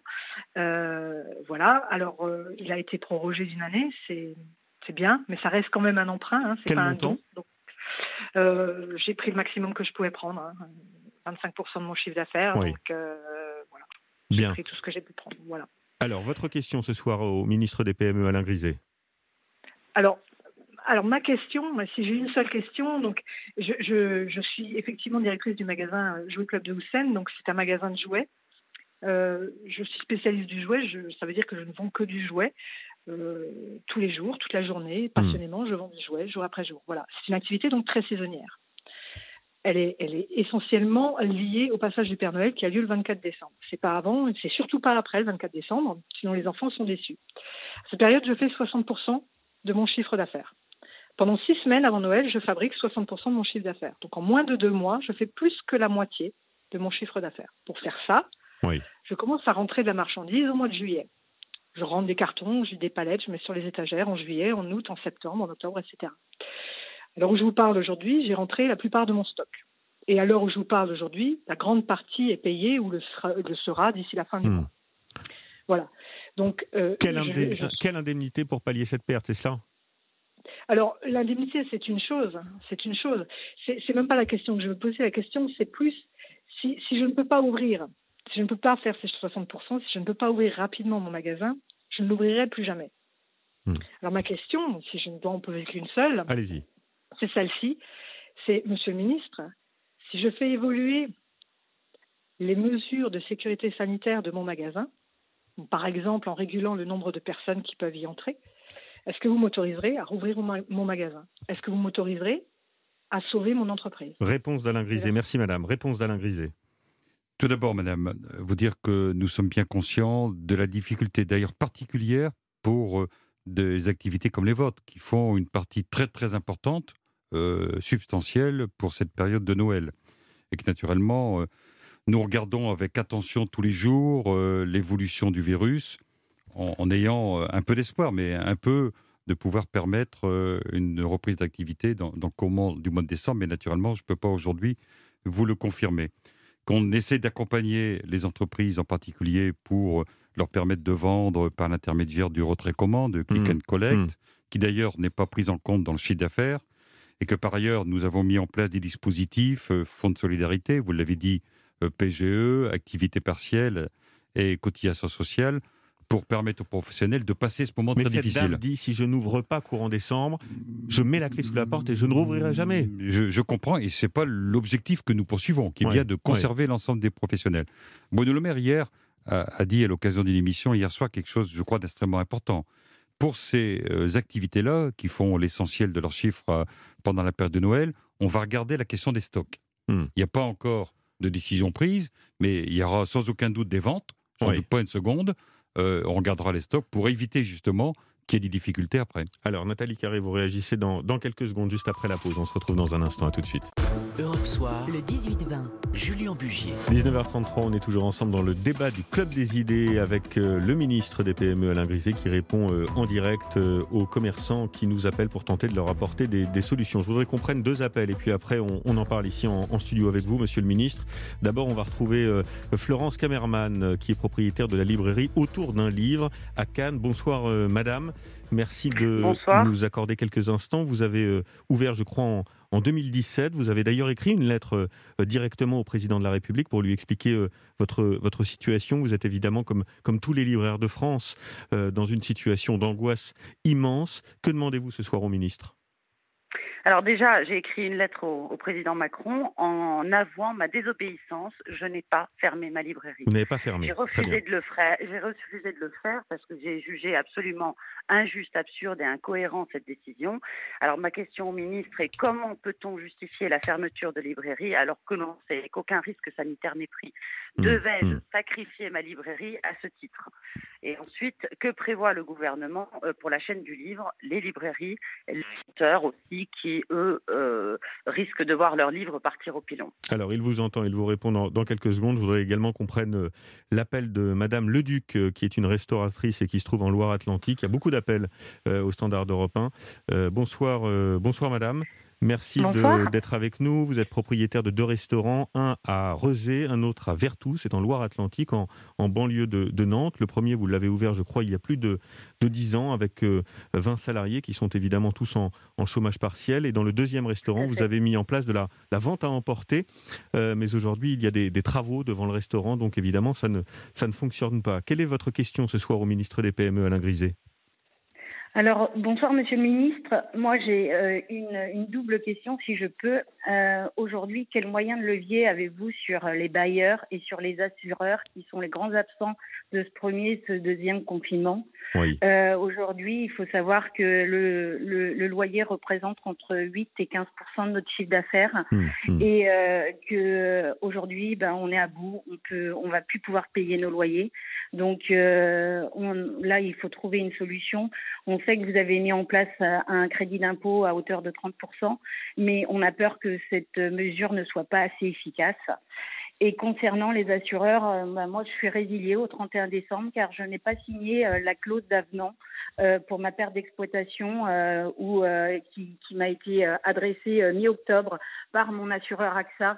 Speaker 20: Euh, voilà, alors euh, il a été prorogé d'une année, c'est, c'est bien, mais ça reste quand même un emprunt. Hein, c'est
Speaker 2: Quel
Speaker 20: pas
Speaker 2: montant ?
Speaker 20: un don. Donc, euh, j'ai pris le maximum que je pouvais prendre, hein, vingt-cinq pour cent de mon chiffre d'affaires. Oui. Donc euh, voilà, j'ai bien. pris tout ce que j'ai pu prendre. Voilà.
Speaker 2: Alors, votre question ce soir au ministre des P M E, Alain Griset.
Speaker 20: Alors. Alors ma question, si j'ai une seule question, donc je, je, je suis effectivement directrice du magasin Jouet Club de Houssan, donc c'est un magasin de jouets. Euh, je suis spécialiste du jouet, je, ça veut dire que je ne vends que du jouet euh, tous les jours, toute la journée, passionnément, je vends du jouet jour après jour. Voilà, c'est une activité donc très saisonnière. Elle est, elle est essentiellement liée au passage du Père Noël qui a lieu le vingt-quatre décembre. C'est pas avant, c'est surtout pas après le vingt-quatre décembre, sinon les enfants sont déçus. À cette période, je fais soixante pour cent de mon chiffre d'affaires. Pendant six semaines avant Noël, je fabrique soixante pour cent de mon chiffre d'affaires. Donc en moins de deux mois, je fais plus que la moitié de mon chiffre d'affaires. Pour faire ça, oui. je commence à rentrer de la marchandise au mois de juillet. Je rentre des cartons, j'ai des palettes, je mets sur les étagères en juillet, en août, en septembre, en octobre, et cetera. Alors où je vous parle aujourd'hui, j'ai rentré la plupart de mon stock. Et à l'heure où je vous parle aujourd'hui, la grande partie est payée ou le sera, le sera d'ici la fin du
Speaker 2: Mmh.
Speaker 20: mois. Voilà. Donc, euh,
Speaker 2: Quelle,
Speaker 20: je-
Speaker 2: indé-
Speaker 20: je-
Speaker 2: quelle indemnité pour pallier cette perte, c'est cela?
Speaker 20: Alors, l'indemnité, c'est une chose. C'est une chose. C'est, c'est même pas la question que je veux poser. La question, c'est plus si, si je ne peux pas ouvrir, si je ne peux pas faire ces soixante pour cent, si je ne peux pas ouvrir rapidement mon magasin, je ne l'ouvrirai plus jamais.
Speaker 2: Hmm.
Speaker 20: Alors, ma question, si je ne dois en poser qu'une seule,
Speaker 2: Allez-y.
Speaker 20: c'est celle-ci. C'est, Monsieur le ministre, si je fais évoluer les mesures de sécurité sanitaire de mon magasin, par exemple en régulant le nombre de personnes qui peuvent y entrer, est-ce que vous m'autoriserez à rouvrir mon, ma- mon magasin? Est-ce que vous m'autoriserez à sauver mon entreprise?
Speaker 2: Réponse d'Alain Griset. Merci madame. Réponse d'Alain Griset.
Speaker 19: Tout d'abord, madame, vous dire que nous sommes bien conscients de la difficulté, d'ailleurs particulière, pour euh, des activités comme les vôtres, qui font une partie très très importante, euh, substantielle, pour cette période de Noël. Et que naturellement, euh, nous regardons avec attention tous les jours euh, l'évolution du virus, en, en ayant euh, un peu d'espoir, mais un peu de pouvoir permettre euh, une reprise d'activité dans, dans le courant du mois de décembre. Mais naturellement, je ne peux pas aujourd'hui vous le confirmer. Qu'on essaie d'accompagner les entreprises en particulier pour leur permettre de vendre par l'intermédiaire du retrait commande, de click
Speaker 2: Mmh.
Speaker 19: and collect,
Speaker 2: Mmh.
Speaker 19: qui d'ailleurs n'est pas pris en compte dans le chiffre d'affaires, et que par ailleurs nous avons mis en place des dispositifs, euh, fonds de solidarité, vous l'avez dit, euh, P G E, activité partielle et cotisation sociale, pour permettre aux professionnels de passer ce moment
Speaker 2: Mais
Speaker 19: très
Speaker 2: cette
Speaker 19: difficile.
Speaker 2: dame dit, si je n'ouvre pas courant décembre, je mets la clé sous la porte et je ne rouvrirai jamais.
Speaker 19: Je, je comprends, et ce n'est pas l'objectif que nous poursuivons, qui est
Speaker 2: Ouais,
Speaker 19: bien de conserver l'ensemble des professionnels. Bruno Le Maire, hier, a, a dit à l'occasion d'une émission, hier soir, quelque chose, je crois, d'extrêmement important. Pour ces euh, activités-là, qui font l'essentiel de leurs chiffres euh, pendant la période de Noël, on va regarder la question des stocks.
Speaker 2: Hmm.
Speaker 19: Il n'y a pas encore de décision prise, mais il y aura sans aucun doute des ventes, j'en
Speaker 2: Oui.
Speaker 19: doute pas une seconde. Euh, on regardera les stocks pour éviter justement qu'il y ait des difficultés après.
Speaker 2: Alors, Nathalie Carré, vous réagissez dans, dans quelques secondes, juste après la pause. On se retrouve dans un instant. À tout de suite.
Speaker 17: Europe Soir, le dix-huit vingt, Julien Bugier.
Speaker 2: dix-neuf heures trente-trois, on est toujours ensemble dans le débat du Club des idées avec euh, le ministre des P M E, Alain Griset, qui répond euh, en direct euh, aux commerçants qui nous appellent pour tenter de leur apporter des, des solutions. Je voudrais qu'on prenne deux appels et puis après, on, on en parle ici en, en studio avec vous, monsieur le ministre. D'abord, on va retrouver euh, Florence Kamerman, euh, qui est propriétaire de la librairie Autour d'un livre à Cannes. Bonsoir, euh, madame. Merci de
Speaker 21: Bonsoir.
Speaker 2: nous accorder quelques instants. Vous avez euh, ouvert, je crois, en, en deux mille dix-sept. Vous avez d'ailleurs écrit une lettre euh, directement au président de la République pour lui expliquer euh, votre, votre situation. Vous êtes évidemment, comme, comme tous les libraires de France, euh, dans une situation d'angoisse immense. Que demandez-vous ce soir au ministre ?
Speaker 21: Alors déjà, j'ai écrit une lettre au, au président Macron en avouant ma désobéissance. Je n'ai pas fermé ma librairie.
Speaker 2: Vous n'avez pas fermé.
Speaker 21: J'ai
Speaker 2: Très bien.
Speaker 21: refusé de le faire. J'ai refusé de le faire parce que j'ai jugé absolument injuste, absurde et incohérent cette décision. Alors ma question au ministre est comment peut-on justifier la fermeture de librairie alors que l'on sait qu'aucun risque sanitaire n'est pris? Devais-je
Speaker 2: mmh.
Speaker 21: sacrifier ma librairie à ce titre? Et ensuite, que prévoit le gouvernement euh, pour la chaîne du livre, les librairies, les éditeurs aussi, qui, eux, euh, risquent de voir leurs livres partir au pilon?
Speaker 2: Alors, il vous entend, il vous répond dans, dans quelques secondes. Je voudrais également qu'on prenne euh, l'appel de Madame Leduc, euh, qui est une restauratrice et qui se trouve en Loire-Atlantique. Il y a beaucoup d'appels euh, au Standard d'Europe un. Euh, bonsoir, euh, bonsoir Madame. Merci de- d'être avec nous. Vous êtes propriétaire de deux restaurants, un à Rezé, un autre à Vertou, c'est en Loire-Atlantique, en, en banlieue de, de Nantes. Le premier, vous l'avez ouvert, je crois, il y a plus de, de dix ans, avec euh, vingt salariés qui sont évidemment tous en, en chômage partiel. Et dans le deuxième restaurant, vous avez mis en place de la, la vente à emporter. Euh, mais aujourd'hui, il y a des, des travaux devant le restaurant, donc évidemment, ça ne, ça ne fonctionne pas. Quelle est votre question ce soir au ministre des P M E, Alain Griset ?
Speaker 21: Alors, bonsoir Monsieur le Ministre. Moi, j'ai euh, une, une double question, si je peux. Euh, aujourd'hui, quels moyens de levier avez-vous sur les bailleurs et sur les assureurs qui sont les grands absents de ce premier et ce deuxième confinement?
Speaker 2: Oui.
Speaker 21: Euh, aujourd'hui, il faut savoir que le, le, le loyer représente entre huit et quinze pour cent de notre chiffre d'affaires
Speaker 2: Mmh, mmh.
Speaker 21: et euh, que aujourd'hui, ben, on est à bout, on peut, on va plus pouvoir payer nos loyers. Donc euh, on, là, il faut trouver une solution. On sait que vous avez mis en place un crédit d'impôt à hauteur de trente pour cent, mais on a peur que cette mesure ne soit pas assez efficace. Et concernant les assureurs, euh, bah, moi je suis résiliée au trente et un décembre car je n'ai pas signé euh, la clause d'avenant euh, pour ma perte d'exploitation euh, ou, euh, qui, qui m'a été euh, adressée euh, mi-octobre par mon assureur A X A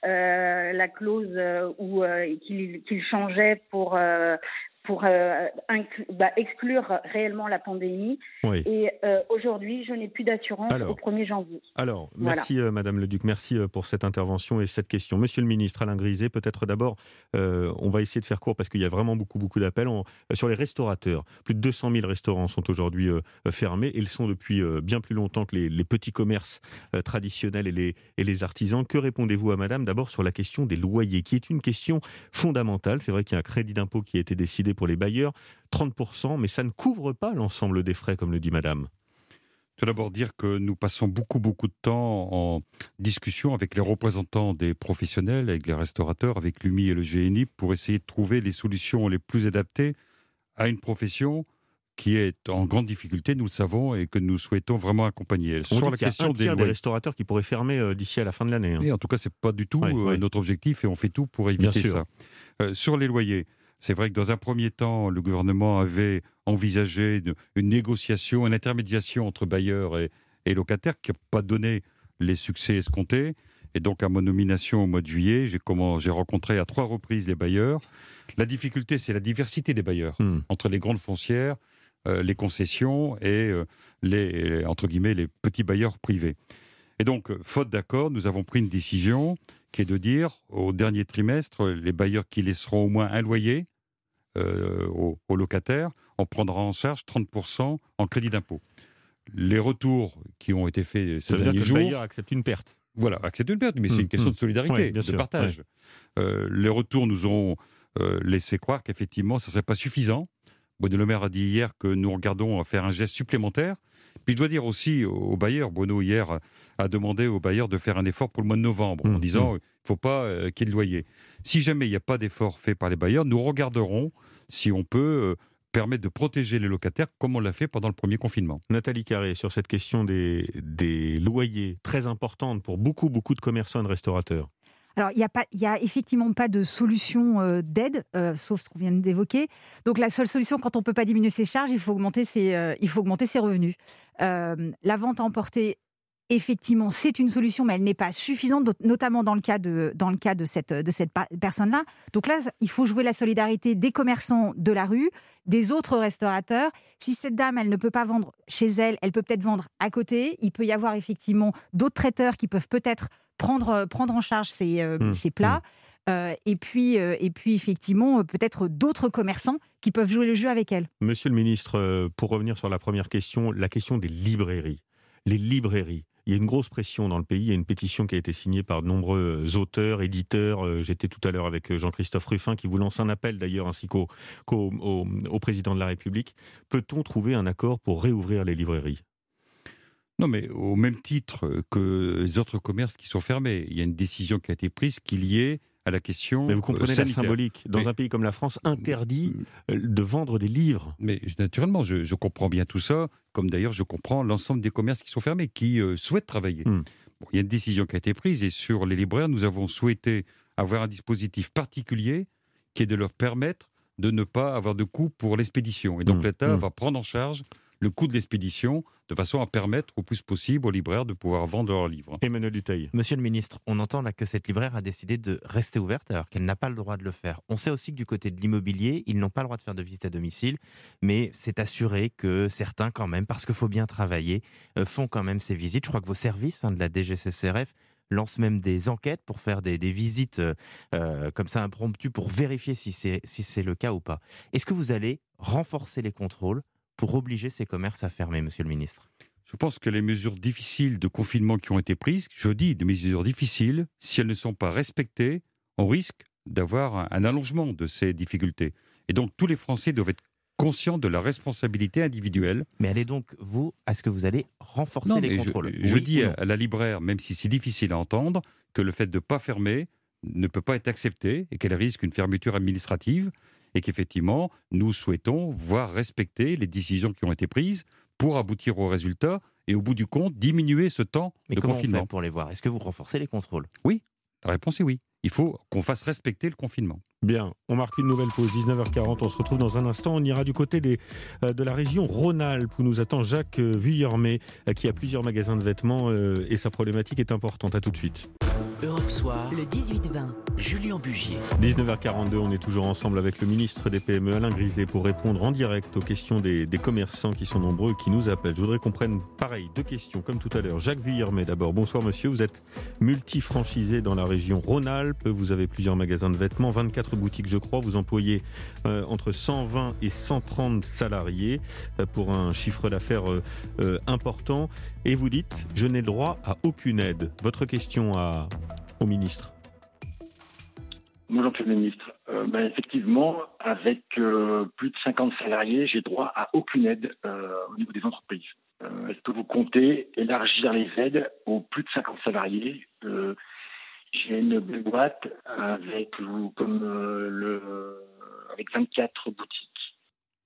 Speaker 21: euh, la clause euh, où euh, qu'il, qu'il changeait pour euh, pour euh, inclu- bah, exclure réellement la pandémie.
Speaker 2: Oui.
Speaker 21: Et euh, aujourd'hui, je n'ai plus d'assurance
Speaker 2: Alors,
Speaker 21: au premier janvier.
Speaker 2: Alors,
Speaker 21: Voilà.
Speaker 2: merci euh, Madame Leduc, merci euh, pour cette intervention et cette question. Monsieur le ministre Alain Griset, peut-être d'abord, euh, on va essayer de faire court parce qu'il y a vraiment beaucoup, beaucoup d'appels on, euh, sur les restaurateurs. Plus de deux cent mille restaurants sont aujourd'hui euh, fermés et ils sont depuis euh, bien plus longtemps que les, les petits commerces euh, traditionnels et les, et les artisans. Que répondez-vous à Madame d'abord sur la question des loyers, qui est une question fondamentale. C'est vrai qu'il y a un crédit d'impôt qui a été décidé pour les bailleurs, trente pour cent, mais ça ne couvre pas l'ensemble des frais, comme le dit Madame.
Speaker 19: Tout d'abord dire que nous passons beaucoup, beaucoup de temps en discussion avec les représentants des professionnels, avec les restaurateurs, avec l'U M I et le G N I, pour essayer de trouver les solutions les plus adaptées à une profession qui est en grande difficulté, nous le savons, et que nous souhaitons vraiment accompagner.
Speaker 2: On
Speaker 19: Sur
Speaker 2: dit
Speaker 19: la
Speaker 2: qu'il y a
Speaker 19: question
Speaker 2: un tiers
Speaker 19: des,
Speaker 2: des
Speaker 19: loyers.
Speaker 2: restaurateurs qui pourraient fermer euh, d'ici à la fin de l'année. hein.
Speaker 19: Et en tout cas, c'est pas du tout
Speaker 2: Ouais,
Speaker 19: euh,
Speaker 2: ouais.
Speaker 19: notre objectif, et on fait tout pour
Speaker 2: Bien
Speaker 19: éviter
Speaker 2: sûr.
Speaker 19: ça. Euh, sur les loyers, c'est vrai que dans un premier temps, le gouvernement avait envisagé une, une négociation, une intermédiation entre bailleurs et, et locataires qui n'a pas donné les succès escomptés. Et donc, à ma nomination au mois de juillet, j'ai, comment, j'ai rencontré à trois reprises les bailleurs. La difficulté, c'est la diversité des bailleurs,
Speaker 2: Hmm.
Speaker 19: entre les grandes foncières, euh, les concessions et euh, les, les- entre guillemets, les petits bailleurs privés. Et donc, euh, faute d'accord, nous avons pris une décision qui est de dire, au dernier trimestre, les bailleurs qui laisseront au moins un loyer euh, aux, aux locataires, on prendra en charge trente pour cent en crédit d'impôt. Les retours qui ont été faits ces
Speaker 2: Ça veut dire
Speaker 19: derniers
Speaker 2: que
Speaker 19: jours...
Speaker 2: le bailleur accepte une perte.
Speaker 19: Voilà, accepte une perte, mais c'est
Speaker 2: Mmh,
Speaker 19: une question
Speaker 2: mmh.
Speaker 19: de solidarité,
Speaker 2: Ouais, bien
Speaker 19: de
Speaker 2: sûr,
Speaker 19: partage.
Speaker 2: ouais.
Speaker 19: Euh, les retours nous ont euh, laissé croire qu'effectivement, ça ne serait pas suffisant. Bruno Le Maire a dit hier que nous regardons à faire un geste supplémentaire. Puis je dois dire aussi aux bailleurs, Bruno hier a demandé aux bailleurs de faire un effort pour le mois de novembre,
Speaker 2: Mmh,
Speaker 19: en disant
Speaker 2: mmh.
Speaker 19: il ne faut pas euh, qu'il y ait de loyer. Si jamais il n'y a pas d'effort fait par les bailleurs, nous regarderons si on peut... Euh, permettre de protéger les locataires comme on l'a fait pendant le premier confinement.
Speaker 2: Nathalie Carré, sur cette question des, des loyers, très importante pour beaucoup, beaucoup de commerçants et de restaurateurs.
Speaker 3: Alors, il n'y a, pas- il y a effectivement pas de solution euh, d'aide, euh, sauf ce qu'on vient d'évoquer. Donc, la seule solution, quand on ne peut pas diminuer ses charges, il faut augmenter ses, euh, il faut augmenter ses revenus. Euh, la vente à emporter, effectivement, c'est une solution, mais elle n'est pas suffisante, notamment dans le cas de, dans le cas de cette, de cette pa- personne-là. Donc là, il faut jouer la solidarité des commerçants de la rue, des autres restaurateurs. Si cette dame, elle ne peut pas vendre chez elle, elle peut peut-être vendre à côté. Il peut y avoir effectivement d'autres traiteurs qui peuvent peut-être prendre, prendre en charge ces, euh,
Speaker 2: Mmh,
Speaker 3: ces plats. Euh, et, puis, euh, et puis, effectivement, euh, peut-être d'autres commerçants qui peuvent jouer le jeu avec elle.
Speaker 2: Monsieur le ministre, euh, pour revenir sur la première question, la question des librairies. Les librairies. Il y a une grosse pression dans le pays. Il y a une pétition qui a été signée par de nombreux auteurs, éditeurs. Euh, J'étais tout à l'heure avec Jean-Christophe Ruffin qui vous lance un appel d'ailleurs, ainsi qu'au, qu'au au, au président de la République. Peut-on trouver un accord pour réouvrir les librairies ?
Speaker 19: Non, mais au même titre que les autres commerces qui sont fermés, il y a une décision qui a été prise qui est liée à la question.
Speaker 2: Mais vous comprenez
Speaker 19: euh,
Speaker 2: la
Speaker 19: sanitaire.
Speaker 2: symbolique. Dans
Speaker 19: Mais-
Speaker 2: un pays comme la France, interdit euh, de vendre des livres.
Speaker 19: Mais je- naturellement, je, je comprends bien tout ça, comme d'ailleurs je comprends l'ensemble des commerces qui sont fermés, qui euh, souhaitent travailler.
Speaker 2: Hmm.
Speaker 19: Bon, il y a une décision qui a été prise et sur les libraires, nous avons souhaité avoir un dispositif particulier qui est de leur permettre de ne pas avoir de coût pour l'expédition. Et donc
Speaker 2: Hmm.
Speaker 19: l'État
Speaker 2: Hmm.
Speaker 19: va prendre en charge le coût de l'expédition de façon à permettre au plus possible aux libraires de pouvoir vendre leurs livres.
Speaker 2: Emmanuel Dutheil.
Speaker 6: Monsieur le ministre, on entend là que cette libraire a décidé de rester ouverte alors qu'elle n'a pas le droit de le faire. On sait aussi que du côté de l'immobilier, ils n'ont pas le droit de faire de visite à domicile, mais c'est assuré que certains quand même, parce qu'il faut bien travailler, euh, font quand même ces visites. Je crois que vos services hein, de la D G C C R F lancent même des enquêtes pour faire des, des visites euh, comme ça impromptues pour vérifier si c'est, si c'est le cas ou pas. Est-ce que vous allez renforcer les contrôles pour obliger ces commerces à fermer, monsieur le ministre ?
Speaker 19: Je pense que les mesures difficiles de confinement qui ont été prises, je dis des mesures difficiles, si elles ne sont pas respectées, on risque d'avoir un, un allongement de ces difficultés. Et donc tous les Français doivent être conscients de la responsabilité individuelle.
Speaker 6: Mais allez donc, vous, est-ce que vous allez renforcer
Speaker 19: Non,
Speaker 6: les
Speaker 19: mais je-
Speaker 6: contrôles
Speaker 19: Je,
Speaker 6: Oui
Speaker 19: dis
Speaker 6: ou
Speaker 19: à,
Speaker 6: non
Speaker 19: à la libraire, même si c'est difficile à entendre, que le fait de ne pas fermer ne peut pas être accepté et qu'elle risque une fermeture administrative et qu'effectivement, nous souhaitons voir respecter les décisions qui ont été prises pour aboutir au résultat et au bout du compte, diminuer ce temps
Speaker 6: Mais
Speaker 19: de
Speaker 6: comment
Speaker 19: confinement.
Speaker 6: on fait pour les voir ? Est-ce que vous renforcez les contrôles ?
Speaker 19: Oui, la réponse est oui. Il faut qu'on fasse respecter le confinement.
Speaker 2: Bien, on marque une nouvelle pause, dix-neuf heures quarante. On se retrouve dans un instant. On ira du côté des, euh, de la région Rhône-Alpes où nous attend Jacques euh, Vuillermet, euh, qui a plusieurs magasins de vêtements euh, et sa problématique est importante. À tout de suite.
Speaker 17: Europe Soir,
Speaker 9: le dix-huit vingt.
Speaker 17: Julien Bugier.
Speaker 2: dix-neuf heures quarante-deux, on est toujours ensemble avec le ministre des P M E, Alain Griset, pour répondre en direct aux questions des, des commerçants qui sont nombreux et qui nous appellent. Je voudrais qu'on prenne, pareil, deux questions, comme tout à l'heure. Jacques Vuillermet, d'abord. Bonsoir, monsieur. Vous êtes multi-franchisé dans la région Rhône-Alpes. Vous avez plusieurs magasins de vêtements, vingt-quatre boutiques, je crois. Vous employez euh, entre cent vingt et cent trente salariés euh, pour un chiffre d'affaires euh, euh, important. Et vous dites, je n'ai le droit à aucune aide. Votre question à, au ministre.
Speaker 8: Bonjour, Monsieur le ministre. Euh, ben, effectivement, avec euh, plus de cinquante salariés, j'ai droit à aucune aide euh, au niveau des entreprises. Euh, est-ce que vous comptez élargir les aides aux plus de cinquante salariés? euh, J'ai une belle boîte avec, comme, euh, le, avec vingt-quatre boutiques,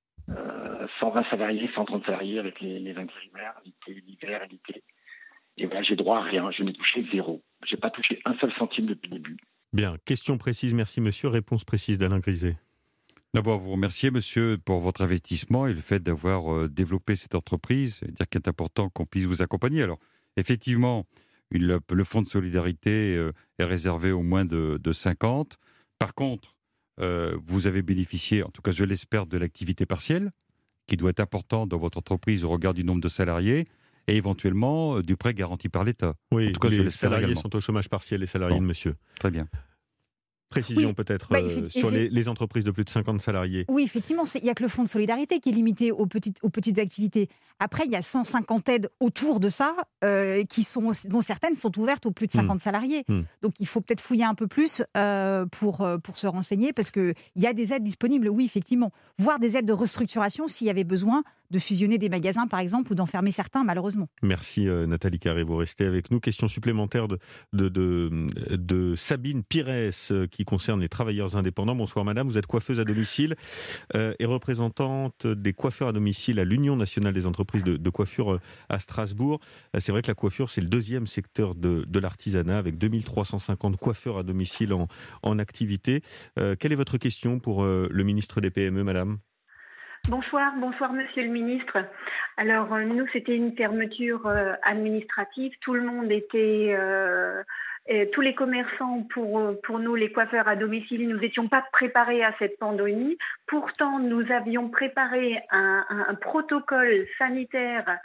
Speaker 8: euh, cent vingt salariés, cent trente salariés avec les, les intérimaires, l'été, l'hiver et l'été. Et voilà, j'ai droit à rien. Je n'ai touché zéro. Je n'ai pas touché un seul centime depuis le début.
Speaker 2: Bien, question précise, merci monsieur. Réponse précise d'Alain Griset.
Speaker 19: D'abord, vous remercier, monsieur, pour votre investissement et le fait d'avoir euh, développé cette entreprise. Dire qu'il est important qu'on puisse vous accompagner. Alors, effectivement, une, le, le fonds de solidarité euh, est réservé aux moins de, de cinquante. Par contre, euh, vous avez bénéficié, en tout cas je l'espère, de l'activité partielle, qui doit être importante dans votre entreprise au regard du nombre de salariés, et éventuellement euh, du prêt garanti par l'État.
Speaker 2: Oui,
Speaker 19: en tout cas,
Speaker 2: les
Speaker 19: je l'espère
Speaker 2: salariés
Speaker 19: également.
Speaker 2: sont au chômage partiel, les salariés
Speaker 19: Bon.
Speaker 2: de monsieur.
Speaker 19: Très bien.
Speaker 2: Précision
Speaker 3: Oui.
Speaker 2: peut-être
Speaker 3: Bah,
Speaker 2: euh,
Speaker 3: effe-
Speaker 2: sur
Speaker 3: effe-
Speaker 2: les, les entreprises de plus de cinquante salariés.
Speaker 3: Oui, effectivement, c'est- il n'y a que le fonds de solidarité qui est limité aux petites, aux petites activités. Après, il y a cent cinquante aides autour de ça, euh, qui sont, dont certaines sont ouvertes aux plus de cinquante
Speaker 2: Mmh.
Speaker 3: salariés.
Speaker 2: Mmh.
Speaker 3: Donc, il faut peut-être fouiller un peu plus euh, pour, euh, pour se renseigner, parce qu'il y a des aides disponibles, oui, effectivement. Voire des aides de restructuration s'il y avait besoin de fusionner des magasins, par exemple, ou d'enfermer certains, malheureusement.
Speaker 2: Merci euh, Nathalie Carré, vous restez avec nous. Question supplémentaire de, de, de, de Sabine Pires euh, qui concerne les travailleurs indépendants. Bonsoir madame, vous êtes coiffeuse à domicile euh, et représentante des coiffeurs à domicile à l'Union nationale des entreprises de, de coiffure euh, à Strasbourg. Euh, c'est vrai que la coiffure, c'est le deuxième secteur de, de l'artisanat avec deux mille trois cent cinquante coiffeurs à domicile en, en activité. Euh, quelle est votre question pour euh, le ministre des P M E, madame ?
Speaker 22: Bonsoir, bonsoir Monsieur le Ministre. Alors euh, nous c'était une fermeture euh, administrative, tout le monde était, euh, et tous les commerçants pour pour nous les coiffeurs à domicile, nous n'étions pas préparés à cette pandémie. Pourtant nous avions préparé un, un, un protocole sanitaire.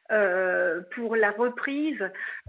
Speaker 22: Euh, pour la reprise,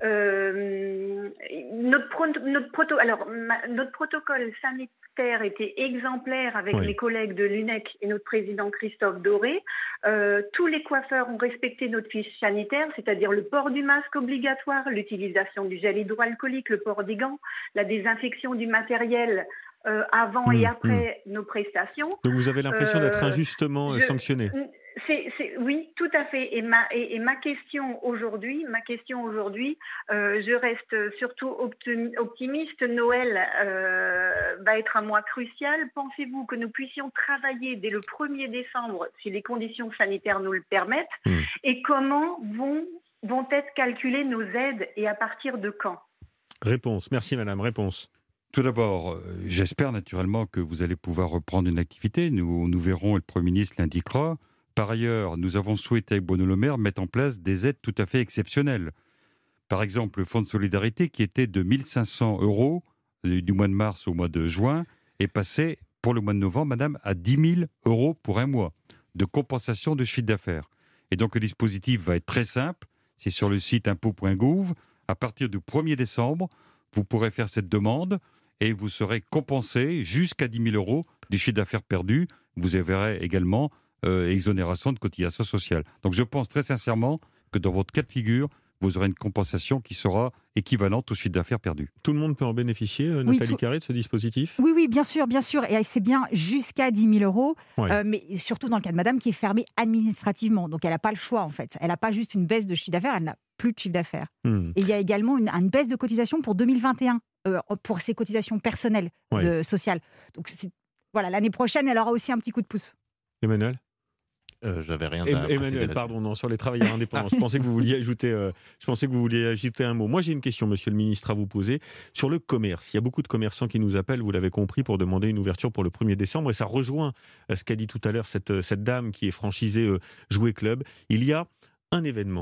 Speaker 22: euh, notre, pro, notre, proto, alors, ma, notre protocole sanitaire était exemplaire avec
Speaker 2: Oui.
Speaker 22: mes collègues de l'U N E C et notre président Christophe Doré. Euh, tous les coiffeurs ont respecté notre fiche sanitaire, c'est-à-dire le port du masque obligatoire, l'utilisation du gel hydroalcoolique, le port des gants, la désinfection du matériel euh, avant
Speaker 2: Mmh,
Speaker 22: et après mmh. nos prestations.
Speaker 2: Donc vous avez l'impression euh, d'être injustement
Speaker 22: je,
Speaker 2: sanctionné.
Speaker 22: C'est, c'est, oui, tout à fait. Et ma, et, et ma question aujourd'hui, ma question aujourd'hui, euh, je reste surtout optimiste. Noël euh, va être un mois crucial. Pensez-vous que nous puissions travailler dès le premier décembre si les conditions sanitaires nous le permettent? Mmh. Et comment vont, vont être calculées nos aides et à partir de quand?
Speaker 2: Réponse. Merci madame. Réponse.
Speaker 19: Tout d'abord, j'espère naturellement que vous allez pouvoir reprendre une activité. Nous, nous verrons et le Premier ministre l'indiquera. Par ailleurs, nous avons souhaité avec Bruno Le Maire mettre en place des aides tout à fait exceptionnelles. Par exemple, le fonds de solidarité qui était de mille cinq cents euros du mois de mars au mois de juin est passé pour le mois de novembre, madame, à dix mille euros pour un mois de compensation de chiffre d'affaires. Et donc le dispositif va être très simple. C'est sur le site impôt point gouv. À partir du premier décembre, vous pourrez faire cette demande et vous serez compensé jusqu'à dix mille euros du chiffre d'affaires perdu. Vous verrez également Euh, exonération de cotisation sociale. Donc je pense très sincèrement que dans votre cas de figure, vous aurez une compensation qui sera équivalente au chiffre d'affaires perdu.
Speaker 2: Tout le monde peut en bénéficier, euh,
Speaker 3: oui,
Speaker 2: Nathalie
Speaker 3: tout...
Speaker 2: Carré, de ce dispositif?
Speaker 3: Oui, oui, bien sûr, bien sûr. Et c'est bien jusqu'à dix mille euros,
Speaker 2: ouais.
Speaker 3: euh, mais surtout dans le cas de madame qui est fermée administrativement. Donc elle n'a pas le choix en fait. Elle n'a pas juste une baisse de chiffre d'affaires, elle n'a plus de chiffre d'affaires. Mmh. Et il y a également une, une baisse de cotisation pour deux mille vingt et un, euh, pour ses cotisations personnelles, ouais. euh, sociales. Donc c'est... voilà, l'année prochaine, elle aura aussi un petit coup de pouce.
Speaker 2: Emmanuel?
Speaker 6: Euh, J'avais rien à
Speaker 2: Emmanuel, préciser pardon, non, sur les travailleurs indépendants. je pensais que vous vouliez ajouter, euh, je pensais que vous vouliez ajouter un mot. Moi, j'ai une question, Monsieur le Ministre, à vous poser sur le commerce. Il y a beaucoup de commerçants qui nous appellent, vous l'avez compris, pour demander une ouverture pour le premier décembre, et ça rejoint euh, ce qu'a dit tout à l'heure cette, cette dame qui est franchisée euh, Jouet Club. Il y a un événement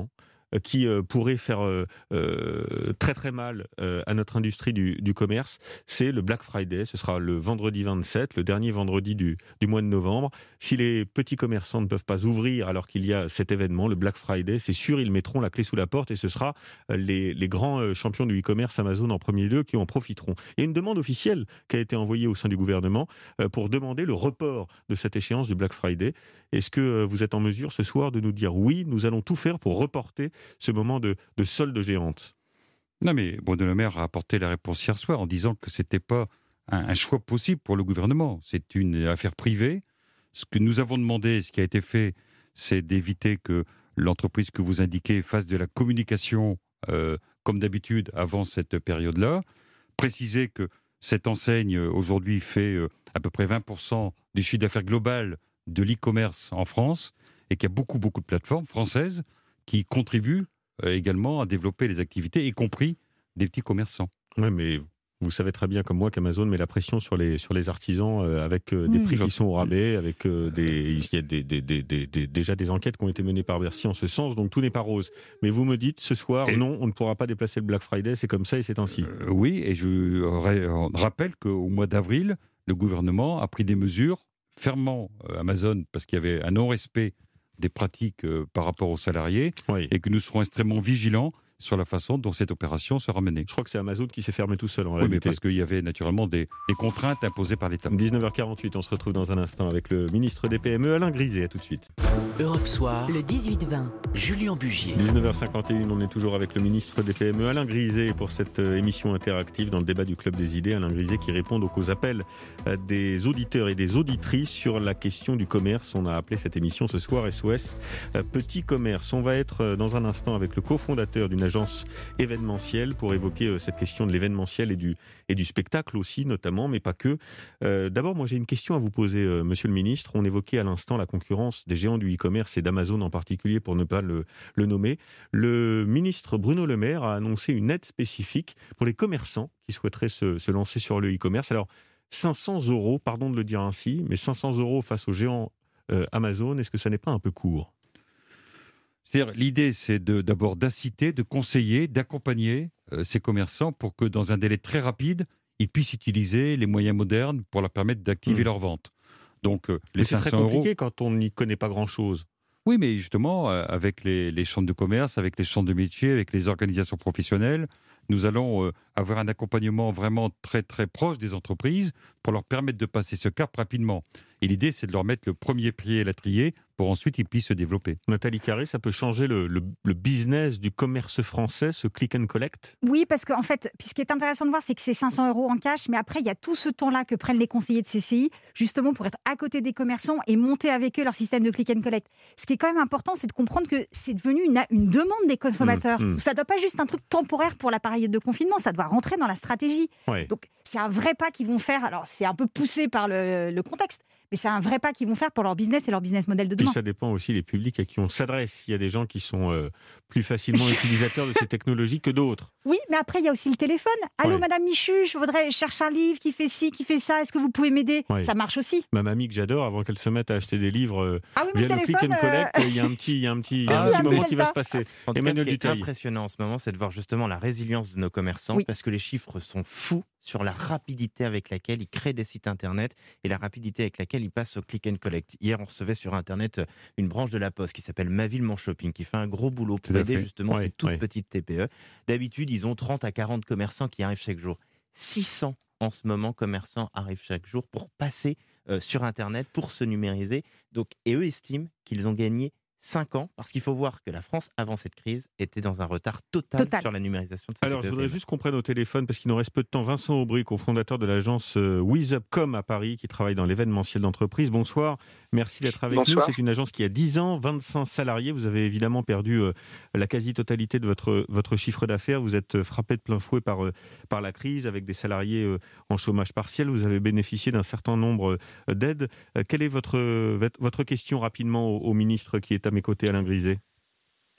Speaker 2: qui euh, pourrait faire euh, euh, très très mal euh, à notre industrie du, du commerce, c'est le Black Friday. Ce sera le vendredi vingt-sept, le dernier vendredi du, du mois de novembre. Si les petits commerçants ne peuvent pas ouvrir alors qu'il y a cet événement, le Black Friday, c'est sûr, ils mettront la clé sous la porte et ce sera les, les grands champions du e-commerce, Amazon en premier lieu, qui en profiteront. Il y a une demande officielle qui a été envoyée au sein du gouvernement euh, pour demander le report de cette échéance du Black Friday. Est-ce que euh, vous êtes en mesure ce soir de nous dire oui, nous allons tout faire pour reporter ce moment de, de solde géante?
Speaker 19: Non, mais Bruno Le Maire a apporté la réponse hier soir en disant que ce n'était pas un, un choix possible pour le gouvernement. C'est une affaire privée. Ce que nous avons demandé, ce qui a été fait, c'est d'éviter que l'entreprise que vous indiquez fasse de la communication euh, comme d'habitude avant cette période-là. Préciser que cette enseigne aujourd'hui fait euh, à peu près vingt pour cent du chiffre d'affaires global de l'e-commerce en France et qu'il y a beaucoup, beaucoup de plateformes françaises qui contribuent euh, également à développer les activités, y compris des petits commerçants.
Speaker 2: Oui, mais vous savez très bien comme moi qu'Amazon met la pression sur les, sur les artisans euh, avec euh, des mmh. prix qui sont au rabais, avec euh, des, il y a des, des, des, des, des, déjà des enquêtes qui ont été menées par Bercy en ce sens, donc tout n'est pas rose. Mais vous me dites ce soir, et non, on ne pourra pas déplacer le Black Friday, c'est comme ça et c'est ainsi.
Speaker 19: Euh, oui, et je rappelle qu'au mois d'avril, le gouvernement a pris des mesures fermant euh, Amazon parce qu'il y avait un non-respect des pratiques euh, par rapport aux salariés, oui. et que nous serons extrêmement vigilants sur la façon dont cette opération sera menée.
Speaker 2: Je crois que c'est Amazon qui s'est fermé tout seul en
Speaker 19: oui,
Speaker 2: réalité.
Speaker 19: Mais parce qu'il y avait naturellement des, des contraintes imposées par l'État.
Speaker 2: dix-neuf heures quarante-huit, on se retrouve dans un instant avec le ministre des P M E, Alain Griset. À tout de suite.
Speaker 17: Europe Soir, le dix-huit vingt, Julien Bugier.
Speaker 2: dix-neuf heures cinquante et une, on est toujours avec le ministre des P M E, Alain Griset, pour cette émission interactive dans le débat du Club des idées. Alain Griset qui répond donc aux appels des auditeurs et des auditrices sur la question du commerce. On a appelé cette émission ce soir S O S Petit Commerce. On va être dans un instant avec le cofondateur d'une agence événementielle pour évoquer cette question de l'événementiel et du, et du spectacle aussi notamment, mais pas que. Euh, d'abord, moi j'ai une question à vous poser, euh, monsieur le ministre. On évoquait à l'instant la concurrence des géants du e-commerce et d'Amazon en particulier, pour ne pas le, le nommer. Le ministre Bruno Le Maire a annoncé une aide spécifique pour les commerçants qui souhaiteraient se, se lancer sur le e-commerce. Alors, cinq cents euros, pardon de le dire ainsi, mais cinq cents euros face aux géants euh, Amazon, est-ce que ça n'est pas un peu court ?
Speaker 19: C'est-à-dire, l'idée, c'est de, d'abord d'inciter, de conseiller, d'accompagner euh, ces commerçants pour que, dans un délai très rapide, ils puissent utiliser les moyens modernes pour leur permettre d'activer mmh. leur vente. Donc, euh, les
Speaker 2: mais c'est
Speaker 19: cinq cents
Speaker 2: très compliqué
Speaker 19: euros,
Speaker 2: quand on n'y connaît pas grand-chose.
Speaker 19: Oui, mais justement, euh, avec les, les chambres de commerce, avec les chambres de métiers, avec les organisations professionnelles, nous allons euh, avoir un accompagnement vraiment très très proche des entreprises pour leur permettre de passer ce cap rapidement. Et l'idée, c'est de leur mettre le premier pied à l'étrier pour ensuite ils puissent se développer.
Speaker 2: Nathalie Carré, ça peut changer le, le, le business du commerce français, ce click and collect ?
Speaker 5: Oui, parce qu'en fait, ce qui est intéressant de voir, c'est que c'est cinq cents euros en cash, mais après, il y a tout ce temps-là que prennent les conseillers de C C I, justement pour être à côté des commerçants et monter avec eux leur système de click and collect. Ce qui est quand même important, c'est de comprendre que c'est devenu une, une demande des consommateurs. Mmh, mmh. Ça ne doit pas juste un truc temporaire pour la période de confinement, ça doit rentrer dans la stratégie. Ouais. Donc, c'est un vrai pas qu'ils vont faire. Alors, c'est un peu poussé par le, le contexte, mais c'est un vrai pas qu'ils vont faire pour leur business et leur business model de demain.
Speaker 2: Puis ça dépend aussi des publics à qui on s'adresse. Il y a des gens qui sont euh, plus facilement utilisateurs de ces technologies que d'autres.
Speaker 5: Oui, mais après, il y a aussi le téléphone. Allô,
Speaker 2: ouais.
Speaker 5: Madame Michu, je voudrais chercher un livre qui fait ci, qui fait ça. Est-ce que vous pouvez m'aider ? ouais. Ça marche aussi.
Speaker 2: Ma mamie que j'adore, avant qu'elle se mette à acheter des livres euh,
Speaker 5: ah oui,
Speaker 2: via le click and collect, il euh... y a un petit, il y a un petit, ah, un petit moment qui va se passer.
Speaker 6: En tout cas, ce qui est impressionnant en ce moment, c'est de voir justement la résilience de nos commerçants, oui. parce que les chiffres sont fous sur la rapidité avec laquelle ils créent des sites internet et la rapidité avec laquelle ils passent au click and collect. Hier, on recevait sur internet une branche de la Poste qui s'appelle Ma Ville Mon Shopping, qui fait un gros boulot pour aider justement ouais, ces toutes ouais. petites T P E. D'habitude, ils ont trente à quarante commerçants qui arrivent chaque jour. six cents en ce moment commerçants arrivent chaque jour pour passer euh, sur internet, pour se numériser. Donc, et eux estiment qu'ils ont gagné cinq ans, parce qu'il faut voir que la France, avant cette crise, était dans un retard total, total. sur la numérisation de cette
Speaker 2: Alors, je voudrais juste qu'on prenne au téléphone, parce qu'il nous reste peu de temps, Vincent Aubry, cofondateur de l'agence WizUpCom à Paris, qui travaille dans l'événementiel d'entreprise. Bonsoir, merci d'être avec Bonsoir. nous. C'est une agence qui a dix ans, vingt-cinq salariés. Vous avez évidemment perdu euh, la quasi-totalité de votre, votre chiffre d'affaires. Vous êtes frappé de plein fouet par, euh, par la crise, avec des salariés euh, en chômage partiel. Vous avez bénéficié d'un certain nombre euh, d'aides. Euh, quelle est votre, votre question rapidement au, au ministre qui est à mes côtés, Alain Griset ?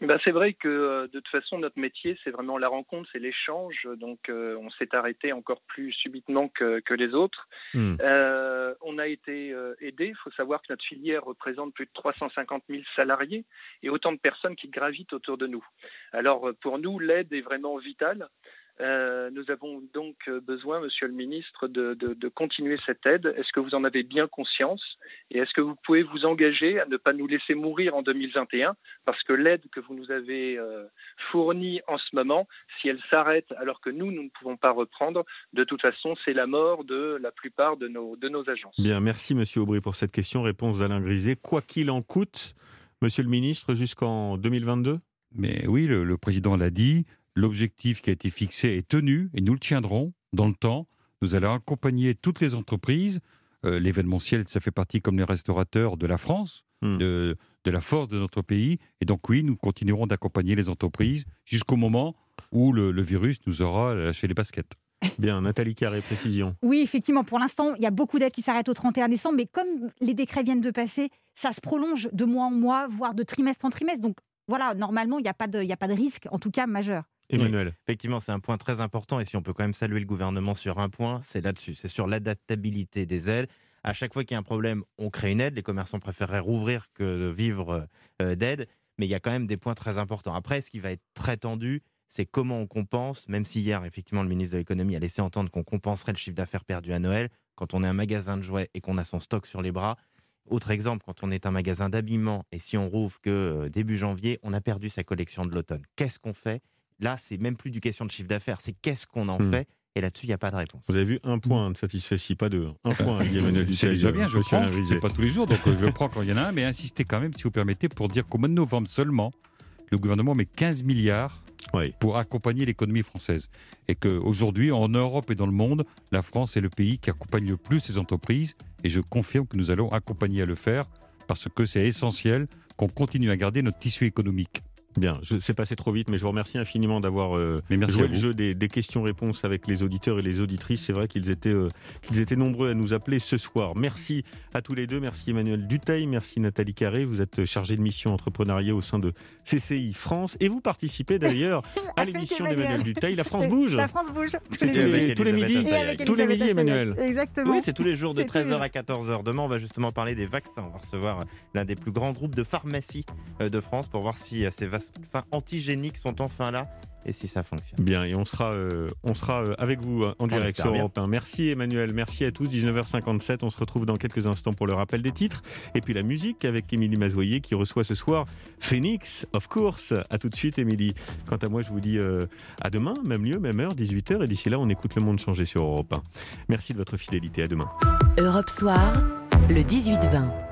Speaker 7: Ben, c'est vrai que euh, de toute façon, notre métier, c'est vraiment la rencontre, c'est l'échange. Donc, euh, on s'est arrêté encore plus subitement que, que les autres. Mmh. Euh, on a été euh, aidé. Il faut savoir que notre filière représente plus de trois cent cinquante mille salariés et autant de personnes qui gravitent autour de nous. Alors, pour nous, l'aide est vraiment vitale. Euh, nous avons donc besoin, Monsieur le Ministre, de, de, de continuer cette aide. Est-ce que vous en avez bien conscience? Et est-ce que vous pouvez vous engager à ne pas nous laisser mourir en deux mille vingt et un? Parce que l'aide que vous nous avez euh, fournie en ce moment, si elle s'arrête alors que nous, nous ne pouvons pas reprendre, de toute façon, c'est la mort de la plupart de nos, de nos agences.
Speaker 2: Bien, merci Monsieur Aubry pour cette question. Réponse d'Alain Griset. Quoi qu'il en coûte, Monsieur le Ministre, jusqu'en deux mille vingt-deux?
Speaker 19: Mais oui, le, le Président l'a dit. L'objectif qui a été fixé est tenu et nous le tiendrons dans le temps. Nous allons accompagner toutes les entreprises. Euh, l'événementiel, ça fait partie, comme les restaurateurs, de la France, mmh. de, de la force de notre pays. Et donc oui, nous continuerons d'accompagner les entreprises jusqu'au moment où le, le virus nous aura lâché les baskets.
Speaker 2: Bien, Nathalie Carré, précision.
Speaker 5: Oui, effectivement, pour l'instant, il y a beaucoup d'aides qui s'arrêtent au trente et un décembre, mais comme les décrets viennent de passer, ça se prolonge de mois en mois, voire de trimestre en trimestre. Donc voilà, normalement, il n'y a pas de, il n'y a pas de risque, en tout cas majeur.
Speaker 2: Emmanuel.
Speaker 6: Oui, effectivement, c'est un point très important et si on peut quand même saluer le gouvernement sur un point, c'est là-dessus, c'est sur l'adaptabilité des aides. À chaque fois qu'il y a un problème, on crée une aide. Les commerçants préféreraient rouvrir que de vivre euh, d'aide, mais il y a quand même des points très importants. Après, ce qui va être très tendu, c'est comment on compense, même si hier, effectivement, le ministre de l'économie a laissé entendre qu'on compenserait le chiffre d'affaires perdu à Noël, quand on est un magasin de jouets et qu'on a son stock sur les bras. Autre exemple, quand on est un magasin d'habillement et si on rouvre que euh, début janvier, on a perdu sa collection de l'automne. Qu'est-ce qu'on fait ? Là, c'est même plus du question de chiffre d'affaires, c'est qu'est-ce qu'on en mmh. fait. Et là-dessus, il n'y a pas de réponse.
Speaker 2: Vous avez vu un point de satisfait, si pas deux. Un point, dit Emmanuel Dutheil.
Speaker 19: C'est déjà bien, je prends. C'est pas tous les jours, donc je prends quand il y en a un, mais insister quand même, si vous permettez, pour dire qu'au mois de novembre seulement, le gouvernement met quinze milliards oui. pour accompagner l'économie française. Et qu'aujourd'hui, en Europe et dans le monde, la France est le pays qui accompagne le plus ces entreprises. Et je confirme que nous allons accompagner à le faire, parce que c'est essentiel qu'on continue à garder notre tissu économique.
Speaker 2: Bien, je, c'est passé trop vite, mais je vous remercie infiniment d'avoir euh, joué le jeu des, des questions-réponses avec les auditeurs et les auditrices. C'est vrai qu'ils étaient, euh, qu'ils étaient nombreux à nous appeler ce soir. Merci à tous les deux. Merci Emmanuel Dutheil, merci Nathalie Carré. Vous êtes chargée de mission entrepreneuriat au sein de C C I France. Et vous participez d'ailleurs à l'émission d'Emmanuel Dutheil, La France bouge.
Speaker 5: La France bouge.
Speaker 2: C'est tous les, tous les midis, tous les midis Emmanuel.
Speaker 5: Exactement.
Speaker 6: Oui, c'est tous les jours de treize heures à quatorze heures. Demain, on va justement parler des vaccins. On va recevoir l'un des plus grands groupes de pharmacie de France pour voir si ces vaccins anti géniques sont enfin là et si ça fonctionne.
Speaker 2: Bien, et on sera, euh, on sera euh, avec vous euh, en direct sur Europe un. Merci Emmanuel, merci à tous. dix-neuf heures cinquante-sept, on se retrouve dans quelques instants pour le rappel des titres. Et puis la musique avec Émilie Mazoyer qui reçoit ce soir Phoenix, of course. À tout de suite Émilie. Quant à moi, je vous dis euh, à demain, même lieu, même heure, dix-huit heures. Et d'ici là, on écoute Le Monde changer sur Europe un. Merci de votre fidélité, à demain.
Speaker 17: Europe Soir, le dix-huit vingt.